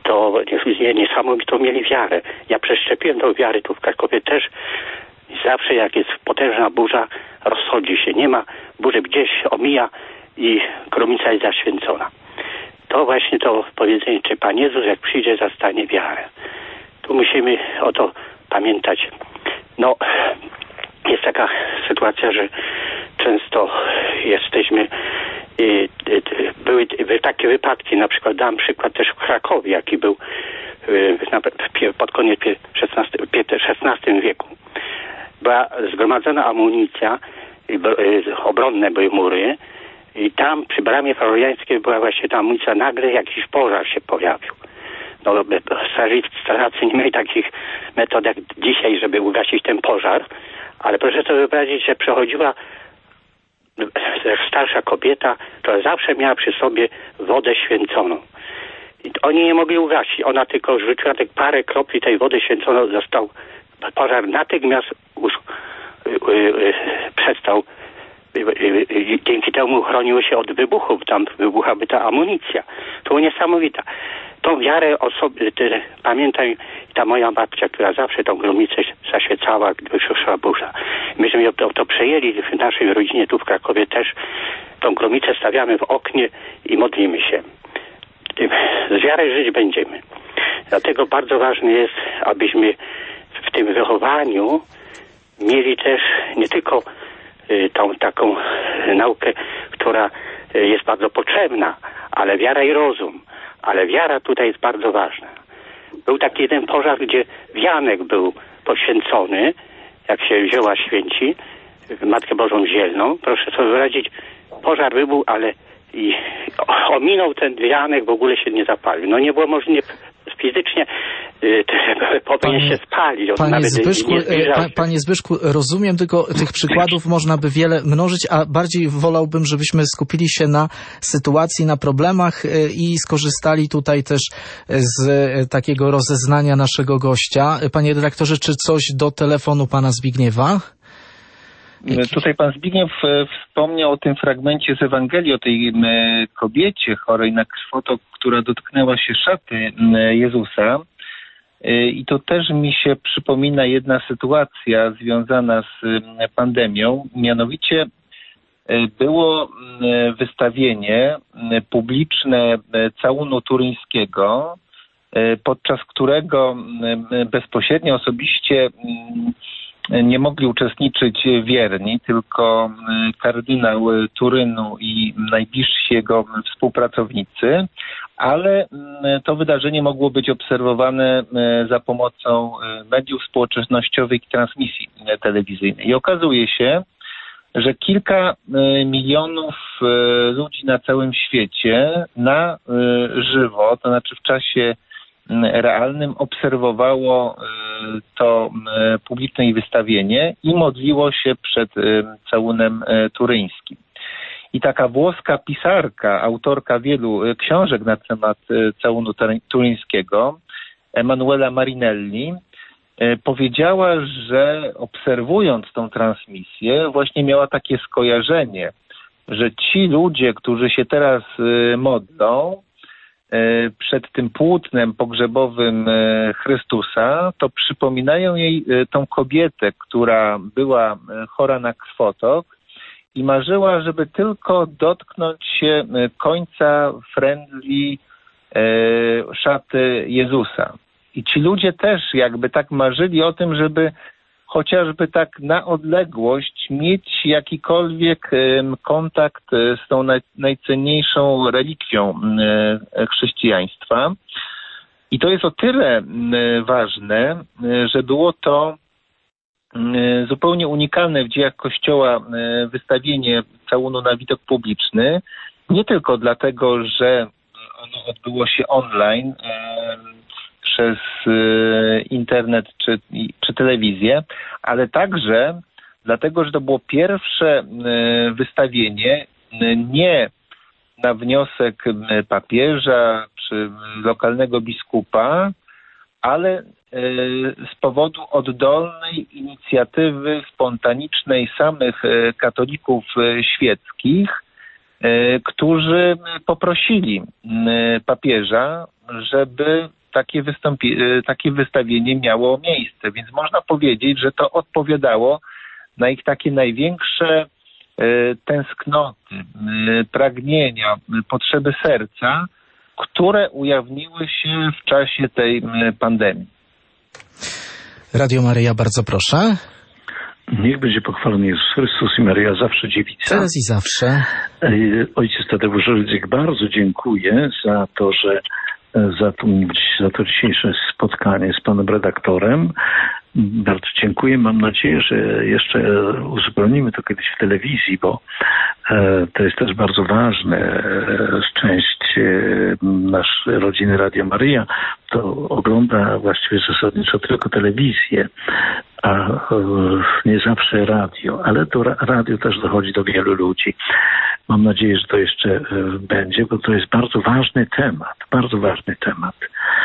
to niesamowitą mieli wiarę. Ja przeszczepiłem tą wiarę tu w Krakowie też. Zawsze jak jest potężna burza, rozchodzi się. Nie ma burzy, gdzieś omija i gromica jest zaświęcona. To właśnie to powiedzenie, czy Pan Jezus jak przyjdzie, zastanie wiarę. Tu musimy o to pamiętać. No, jest taka sytuacja, że często jesteśmy, y, y, były y, takie wypadki, na przykład dam przykład też w Krakowie, jaki był y, na, pod koniec szesnastego wieku. Była zgromadzona amunicja, y, y, obronne były mury i tam przy bramie floriańskiej była właśnie ta amunicja, nagle jakiś pożar się pojawił. No, strażacy nie mieli takich metod jak dzisiaj, żeby ugasić ten pożar, ale proszę sobie wyobrazić, że przechodziła starsza kobieta, która zawsze miała przy sobie wodę święconą. I oni nie mogli ugasić. Ona tylko rzuciła tak parę kropli tej wody święconej, został pożar natychmiast us, y, y, y, przestał. Y, y, y, dzięki temu chroniło się od wybuchów. Tam wybuchałaby ta amunicja. To było niesamowite. Tą wiarę osoby, te, pamiętaj, ta moja babcia, która zawsze tą gromicę zaświecała, gdy przyszła burza. Myśmy to, to przejęli w naszej rodzinie tu w Krakowie też. Tą gromicę stawiamy w oknie i modlimy się. Z wiarą żyć będziemy. Dlatego bardzo ważne jest, abyśmy w tym wychowaniu mieli też nie tylko y, tą taką naukę, która y, jest bardzo potrzebna, ale wiara i rozum. Ale wiara tutaj jest bardzo ważna. Był taki jeden pożar, gdzie wianek był poświęcony, jak się zioła święci, Matkę Bożą Zielną. Proszę sobie wyobrazić, pożar wybuchł, ale i ominął ten wianek, w ogóle się nie zapalił. No nie było możliwe fizycznie, y, powinien się spalić. On panie, nawet Zbyszku, nie pa, panie Zbyszku, rozumiem, tylko tych przykładów można by wiele mnożyć, a bardziej wolałbym, żebyśmy skupili się na sytuacji, na problemach i skorzystali tutaj też z takiego rozeznania naszego gościa. Panie redaktorze, czy coś do telefonu pana Zbigniewa? Tutaj pan Zbigniew wspomniał o tym fragmencie z Ewangelii, o tej kobiecie chorej na krwotok, która dotknęła się szaty Jezusa. I to też mi się przypomina jedna sytuacja związana z pandemią. Mianowicie było wystawienie publiczne całunu turyńskiego, podczas którego bezpośrednio osobiście nie mogli uczestniczyć wierni, tylko kardynał Turynu i najbliżsi jego współpracownicy, ale to wydarzenie mogło być obserwowane za pomocą mediów społecznościowych i transmisji telewizyjnej. I okazuje się, że kilka milionów ludzi na całym świecie na żywo, to znaczy w czasie realnym, obserwowało to publiczne wystawienie i modliło się przed całunem turyńskim. I taka włoska pisarka, autorka wielu książek na temat całunu turyńskiego, Emanuela Marinelli, powiedziała, że obserwując tą transmisję właśnie miała takie skojarzenie, że ci ludzie, którzy się teraz modlą przed tym płótnem pogrzebowym Chrystusa, to przypominają jej tą kobietę, która była chora na krwotok i marzyła, żeby tylko dotknąć się końca frędzli szaty Jezusa. I ci ludzie też jakby tak marzyli o tym, żeby chociażby tak na odległość mieć jakikolwiek kontakt z tą naj, najcenniejszą relikwią chrześcijaństwa. I to jest o tyle ważne, że było to zupełnie unikalne w dziejach Kościoła wystawienie całunu na widok publiczny, nie tylko dlatego, że ono odbyło się online, przez internet czy, czy telewizję, ale także dlatego, że to było pierwsze wystawienie nie na wniosek papieża czy lokalnego biskupa, ale z powodu oddolnej inicjatywy spontanicznej samych katolików świeckich, którzy poprosili papieża, żeby takie, wystąpi- takie wystawienie miało miejsce. Więc można powiedzieć, że to odpowiadało na ich takie największe tęsknoty, pragnienia, potrzeby serca, które ujawniły się w czasie tej pandemii. Radio Maryja, bardzo proszę. Niech będzie pochwalony Jezus Chrystus i Maryja zawsze dziewica. Teraz i zawsze. Ojciec Tadeusz Rydzyk, bardzo dziękuję za to, że za to, za to dzisiejsze spotkanie z panem redaktorem. Bardzo dziękuję. Mam nadzieję, że jeszcze uzupełnimy to kiedyś w telewizji, bo to jest też bardzo ważne. Część naszej rodziny Radia Maryja to ogląda właściwie zasadniczo tylko telewizję, a nie zawsze radio, ale to radio też dochodzi do wielu ludzi. Mam nadzieję, że to jeszcze będzie, bo to jest bardzo ważny temat, bardzo ważny temat.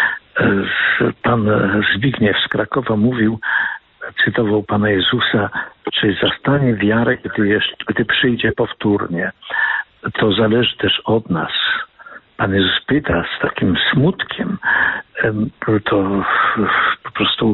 Pan Zbigniew z Krakowa mówił, cytował Pana Jezusa, czy zastanie wiarę, gdy, jeszcze, gdy przyjdzie powtórnie. To zależy też od nas. Pan Jezus pyta z takim smutkiem, to po prostu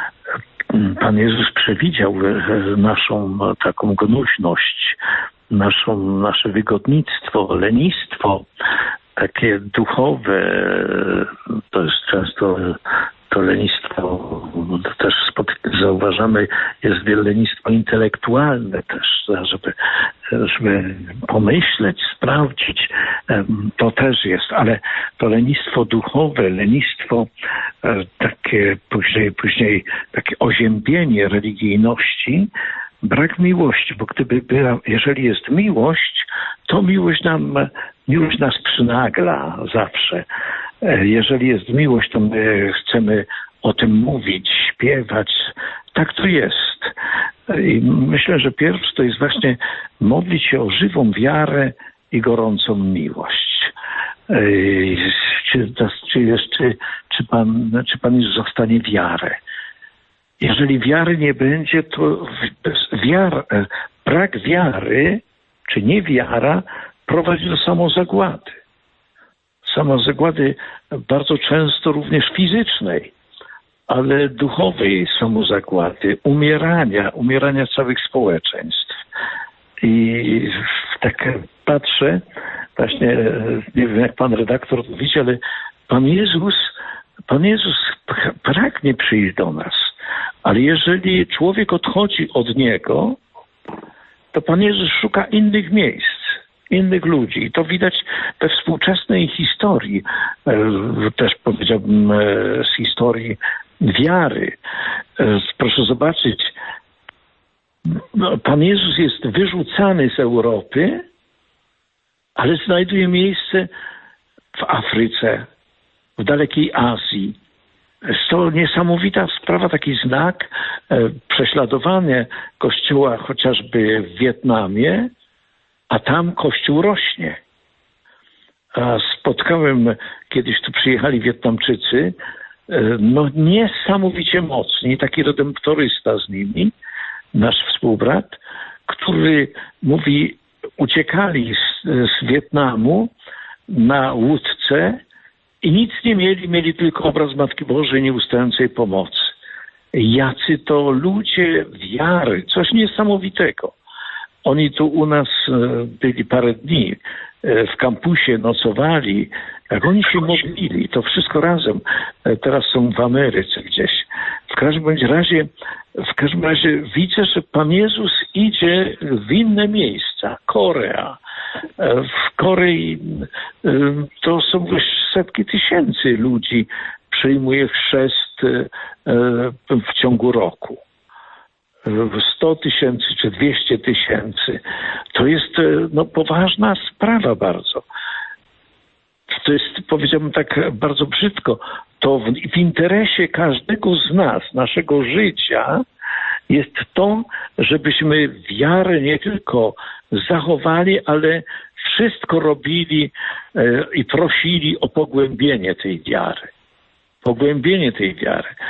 Pan Jezus przewidział naszą taką gnuśność, naszą, nasze wygodnictwo, lenistwo, takie duchowe, to jest często to lenistwo, to też zauważamy, jest wiele lenistwo intelektualne też, żeby, żeby pomyśleć, sprawdzić, to też jest, ale to lenistwo duchowe, lenistwo takie później, później takie oziębienie religijności, brak miłości, bo gdyby była, jeżeli jest miłość, to miłość nam, miłość nas przynagla zawsze. Jeżeli jest miłość, to my chcemy o tym mówić, śpiewać. Tak to jest. I myślę, że pierwsze to jest właśnie modlić się o żywą wiarę i gorącą miłość. Czy, czy, jest, czy, czy, Pan, czy Pan Jezus zostanie wiarę? Jeżeli wiary nie będzie, to wiar, brak wiary, czy niewiara, prowadzi do samozagłady. Samozagłady bardzo często również fizycznej, ale duchowej samozagłady, umierania, umierania całych społeczeństw. I tak patrzę, właśnie, nie wiem jak pan redaktor to widzi, ale Pan Jezus, Pan Jezus pragnie przyjść do nas. Ale jeżeli człowiek odchodzi od Niego, to Pan Jezus szuka innych miejsc, innych ludzi. I to widać we współczesnej historii, też powiedziałbym z historii wiary. Proszę zobaczyć, Pan Jezus jest wyrzucany z Europy, ale znajduje miejsce w Afryce, w dalekiej Azji. Jest to niesamowita sprawa, taki znak e, prześladowania Kościoła chociażby w Wietnamie, a tam Kościół rośnie. A spotkałem, kiedyś tu przyjechali Wietnamczycy, e, no niesamowicie mocni, taki redemptorysta z nimi, nasz współbrat, który mówi, uciekali z, z Wietnamu na łódce i nic nie mieli, mieli tylko obraz Matki Bożej nieustającej pomocy. Jacy to ludzie wiary, coś niesamowitego. Oni tu u nas byli parę dni, w kampusie nocowali, jak oni się modlili, to wszystko razem. Teraz są w Ameryce gdzieś. W każdym bądź razie, w każdym razie widzę, że Pan Jezus idzie w inne miejsca. Korea. W Korei to są setki tysięcy ludzi przyjmuje chrzest w ciągu roku. sto tysięcy czy dwieście tysięcy. To jest no, poważna sprawa bardzo. To jest, powiedziałbym tak bardzo brzydko, to w, w interesie każdego z nas, naszego życia jest to, żebyśmy wiarę nie tylko zachowali, ale wszystko robili e, i prosili o pogłębienie tej wiary. Pogłębienie tej wiary.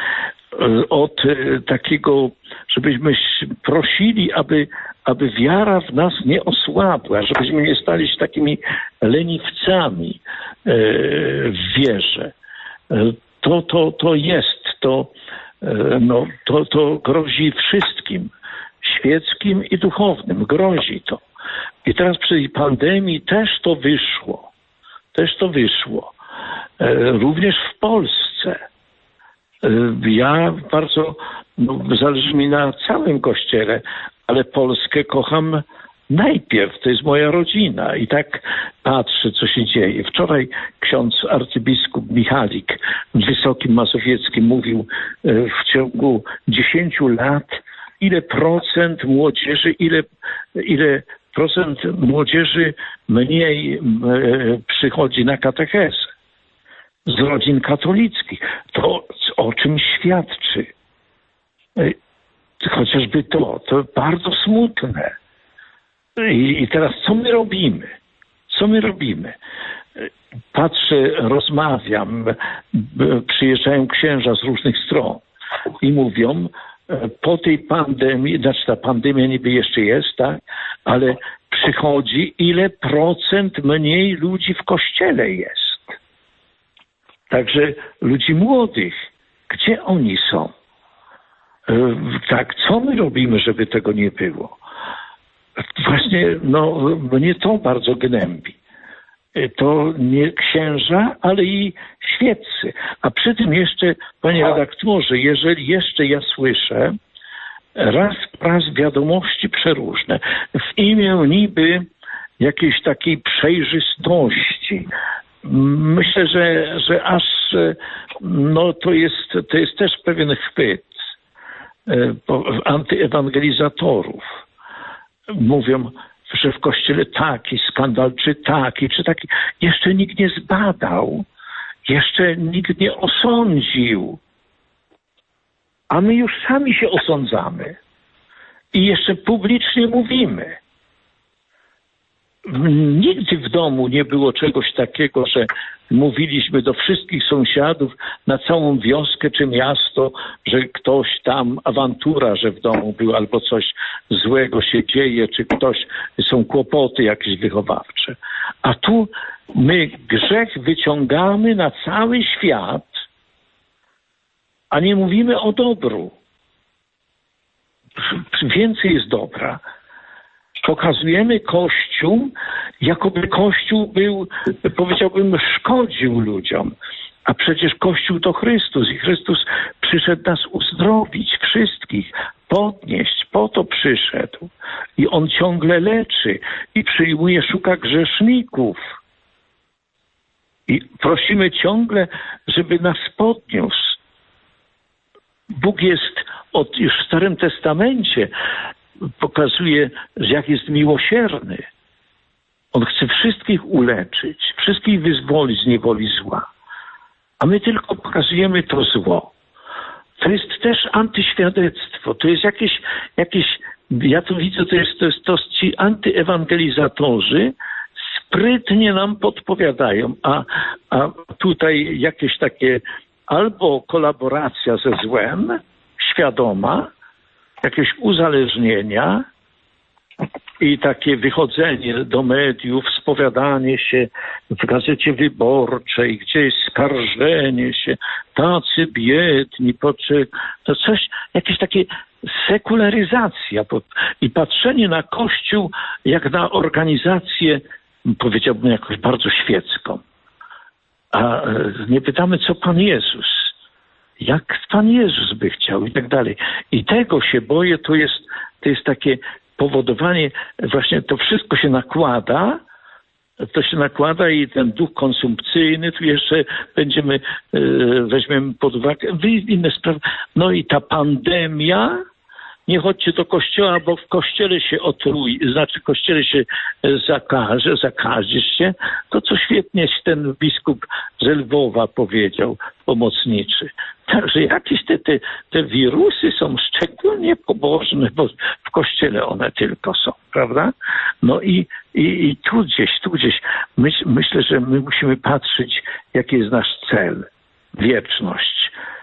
od takiego, żebyśmy prosili, aby, aby wiara w nas nie osłabła, żebyśmy nie stali się takimi leniwcami w wierze. To, to, to jest, to, no, to, to grozi wszystkim, świeckim i duchownym, grozi to. I teraz przy tej pandemii też to wyszło, też to wyszło, również w Polsce. Ja bardzo, no, zależy mi na całym Kościele, ale Polskę kocham najpierw, to jest moja rodzina i tak patrzę, co się dzieje. Wczoraj ksiądz arcybiskup Michalik w Wysokim Mazowieckim mówił w ciągu dziesięciu lat, ile procent młodzieży, ile, ile procent młodzieży mniej przychodzi na katechezę z rodzin katolickich. To o czym świadczy? Chociażby to, to bardzo smutne. I, I teraz co my robimy? Co my robimy? Patrzę, rozmawiam, przyjeżdżają księża z różnych stron i mówią, po tej pandemii, znaczy ta pandemia niby jeszcze jest, tak, ale przychodzi, ile procent mniej ludzi w kościele jest. Także ludzi młodych, gdzie oni są? Tak, co my robimy, żeby tego nie było? Właśnie, no, mnie to bardzo gnębi. To nie księża, ale i świeccy. A przy tym jeszcze, panie redaktorze, jeżeli jeszcze ja słyszę raz raz wiadomości przeróżne w imię niby jakiejś takiej przejrzystości, myślę, że, że aż no, to jest, to jest też pewien chwyt antyewangelizatorów. Mówią, że w Kościele taki skandal, czy taki, czy taki. Jeszcze nikt nie zbadał, jeszcze nikt nie osądził. A my już sami się osądzamy. I jeszcze publicznie mówimy. Nigdy w domu nie było czegoś takiego, że mówiliśmy do wszystkich sąsiadów na całą wioskę czy miasto, że ktoś tam, awantura, że w domu był albo coś złego się dzieje, czy ktoś, są kłopoty jakieś wychowawcze. A tu my grzech wyciągamy na cały świat, a nie mówimy o dobru. Więcej jest dobra. Pokazujemy Kościół, jakoby Kościół był, powiedziałbym, szkodził ludziom. A przecież Kościół to Chrystus i Chrystus przyszedł nas uzdrowić, wszystkich, podnieść. Po to przyszedł. I On ciągle leczy i przyjmuje, szuka grzeszników. I prosimy ciągle, żeby nas podniósł. Bóg jest od, już w Starym Testamencie pokazuje, jak jest miłosierny. On chce wszystkich uleczyć, wszystkich wyzwolić z niewoli zła. A my tylko pokazujemy to zło. To jest też antyświadectwo. To jest jakieś, jakieś ja to widzę, to jest, to jest to ci antyewangelizatorzy sprytnie nam podpowiadają, a, a tutaj jakieś takie albo kolaboracja ze złem, świadoma, jakieś uzależnienia i takie wychodzenie do mediów, spowiadanie się w Gazecie Wyborczej, gdzie jest skarżenie się, tacy biedni, to coś, jakieś takie sekularyzacja i patrzenie na Kościół jak na organizację, powiedziałbym, jakoś bardzo świecką. A nie pytamy, co Pan Jezus, jak Pan Jezus by chciał i tak dalej. I tego się boję, to jest, to jest takie powodowanie, właśnie to wszystko się nakłada, to się nakłada i ten duch konsumpcyjny, tu jeszcze będziemy, weźmiemy pod uwagę inne sprawy. No i ta pandemia, nie chodźcie do kościoła, bo w kościele się otruje, znaczy w kościele się zakaże, zakażesz się, to co świetnie ten biskup z Lwowa powiedział, pomocniczy. Także jakieś te, te, te wirusy są szczególnie pobożne, bo w kościele one tylko są, prawda? No i, i, i tu gdzieś, tu gdzieś myśl, myślę, że my musimy patrzeć, jaki jest nasz cel, wieczność.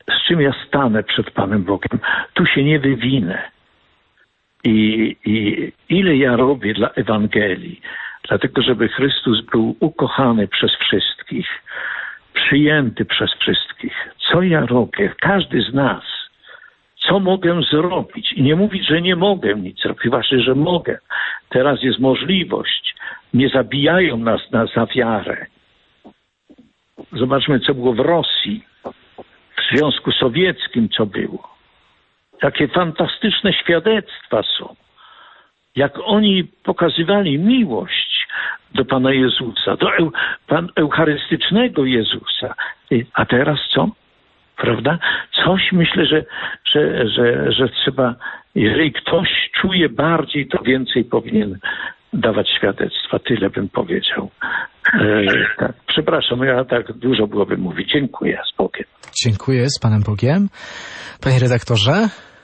z czym ja stanę przed Panem Bogiem. Tu się nie wywinę. I, i ile ja robię dla Ewangelii, dlatego żeby Chrystus był ukochany przez wszystkich, przyjęty przez wszystkich. Co ja robię? Każdy z nas. Co mogę zrobić? I nie mówić, że nie mogę nic zrobić, właśnie, że mogę. Teraz jest możliwość. Nie zabijają nas na, za wiarę. Zobaczmy, co było w Rosji, w Związku Sowieckim, co było. Jakie fantastyczne świadectwa są. Jak oni pokazywali miłość do Pana Jezusa, do eu, pan, eucharystycznego Jezusa. A teraz co? Prawda? Coś myślę, że, że, że, że trzeba, jeżeli ktoś czuje bardziej, to więcej powinien dawać świadectwa. Tyle bym powiedział. E, tak. Przepraszam, ja tak dużo byłoby mówić. Dziękuję, z Bogiem. Dziękuję, z Panem Bogiem. Panie redaktorze?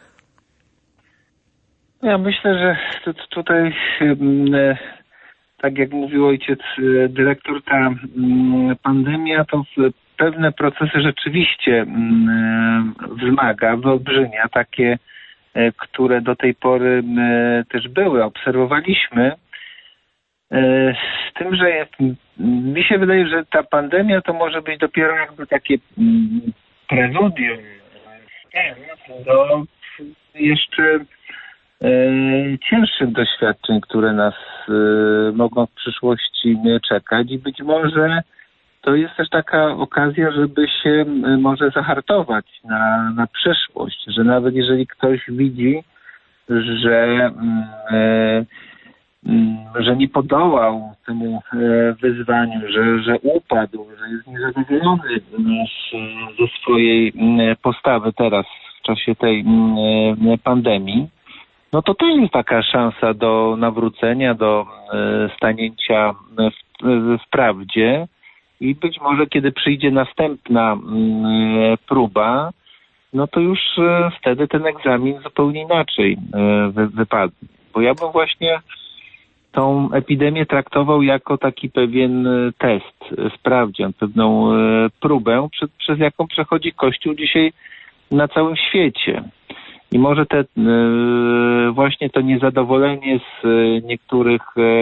Ja myślę, że tutaj, tak jak mówił ojciec dyrektor, ta pandemia to pewne procesy rzeczywiście wzmaga, wyolbrzymia, takie, które do tej pory też były, obserwowaliśmy. Z tym, że mi się wydaje, że ta pandemia to może być dopiero jakby takie preludium do jeszcze cięższych doświadczeń, które nas mogą w przyszłości czekać i być może to jest też taka okazja, żeby się może zahartować na, na przyszłość, że nawet jeżeli ktoś widzi, że, że nie podołał temu wyzwaniu, że, że upadł, że jest niezadowolony ze swojej postawy teraz w czasie tej pandemii, no to to jest taka szansa do nawrócenia, do stanięcia w, w prawdzie i być może kiedy przyjdzie następna próba, no to już wtedy ten egzamin zupełnie inaczej wy, wypadnie. Bo ja bym właśnie tą epidemię traktował jako taki pewien test, sprawdzian, pewną próbę, przed, przez jaką przechodzi Kościół dzisiaj na całym świecie. I może te właśnie to niezadowolenie z niektórych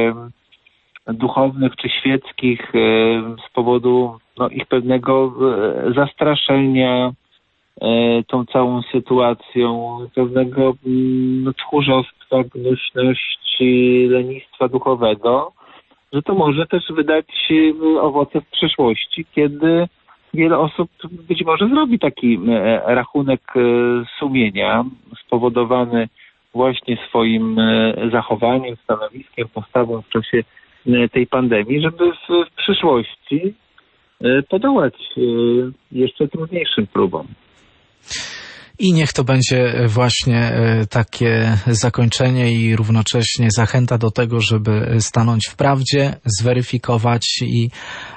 duchownych czy świeckich z powodu no, ich pewnego zastraszenia tą całą sytuacją, pewnego tchórzostwa, gnuśności, lenistwa duchowego, że to może też wydać owoce w przyszłości, kiedy wiele osób być może zrobi taki rachunek sumienia spowodowany właśnie swoim zachowaniem, stanowiskiem, postawą w czasie tej pandemii, żeby w, w przyszłości podołać jeszcze trudniejszym próbom. I niech to będzie właśnie takie zakończenie i równocześnie zachęta do tego, żeby stanąć w prawdzie, zweryfikować i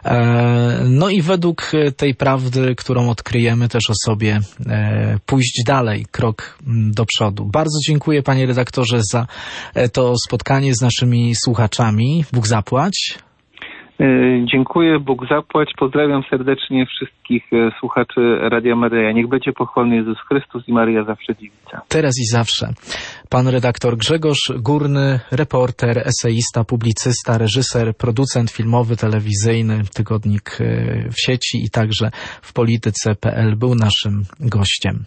no i według tej prawdy, którą odkryjemy, też o sobie pójść dalej, krok do przodu. Bardzo dziękuję, panie redaktorze, za to spotkanie z naszymi słuchaczami. Bóg zapłać. Dziękuję, Bóg zapłać. Pozdrawiam serdecznie wszystkich słuchaczy Radia Maryja. Niech będzie pochwalony Jezus Chrystus i Maryja zawsze dziewica. Teraz i zawsze. Pan redaktor Grzegorz Górny, reporter, eseista, publicysta, reżyser, producent filmowy, telewizyjny, tygodnik w sieci i także w polityce kropka p l był naszym gościem.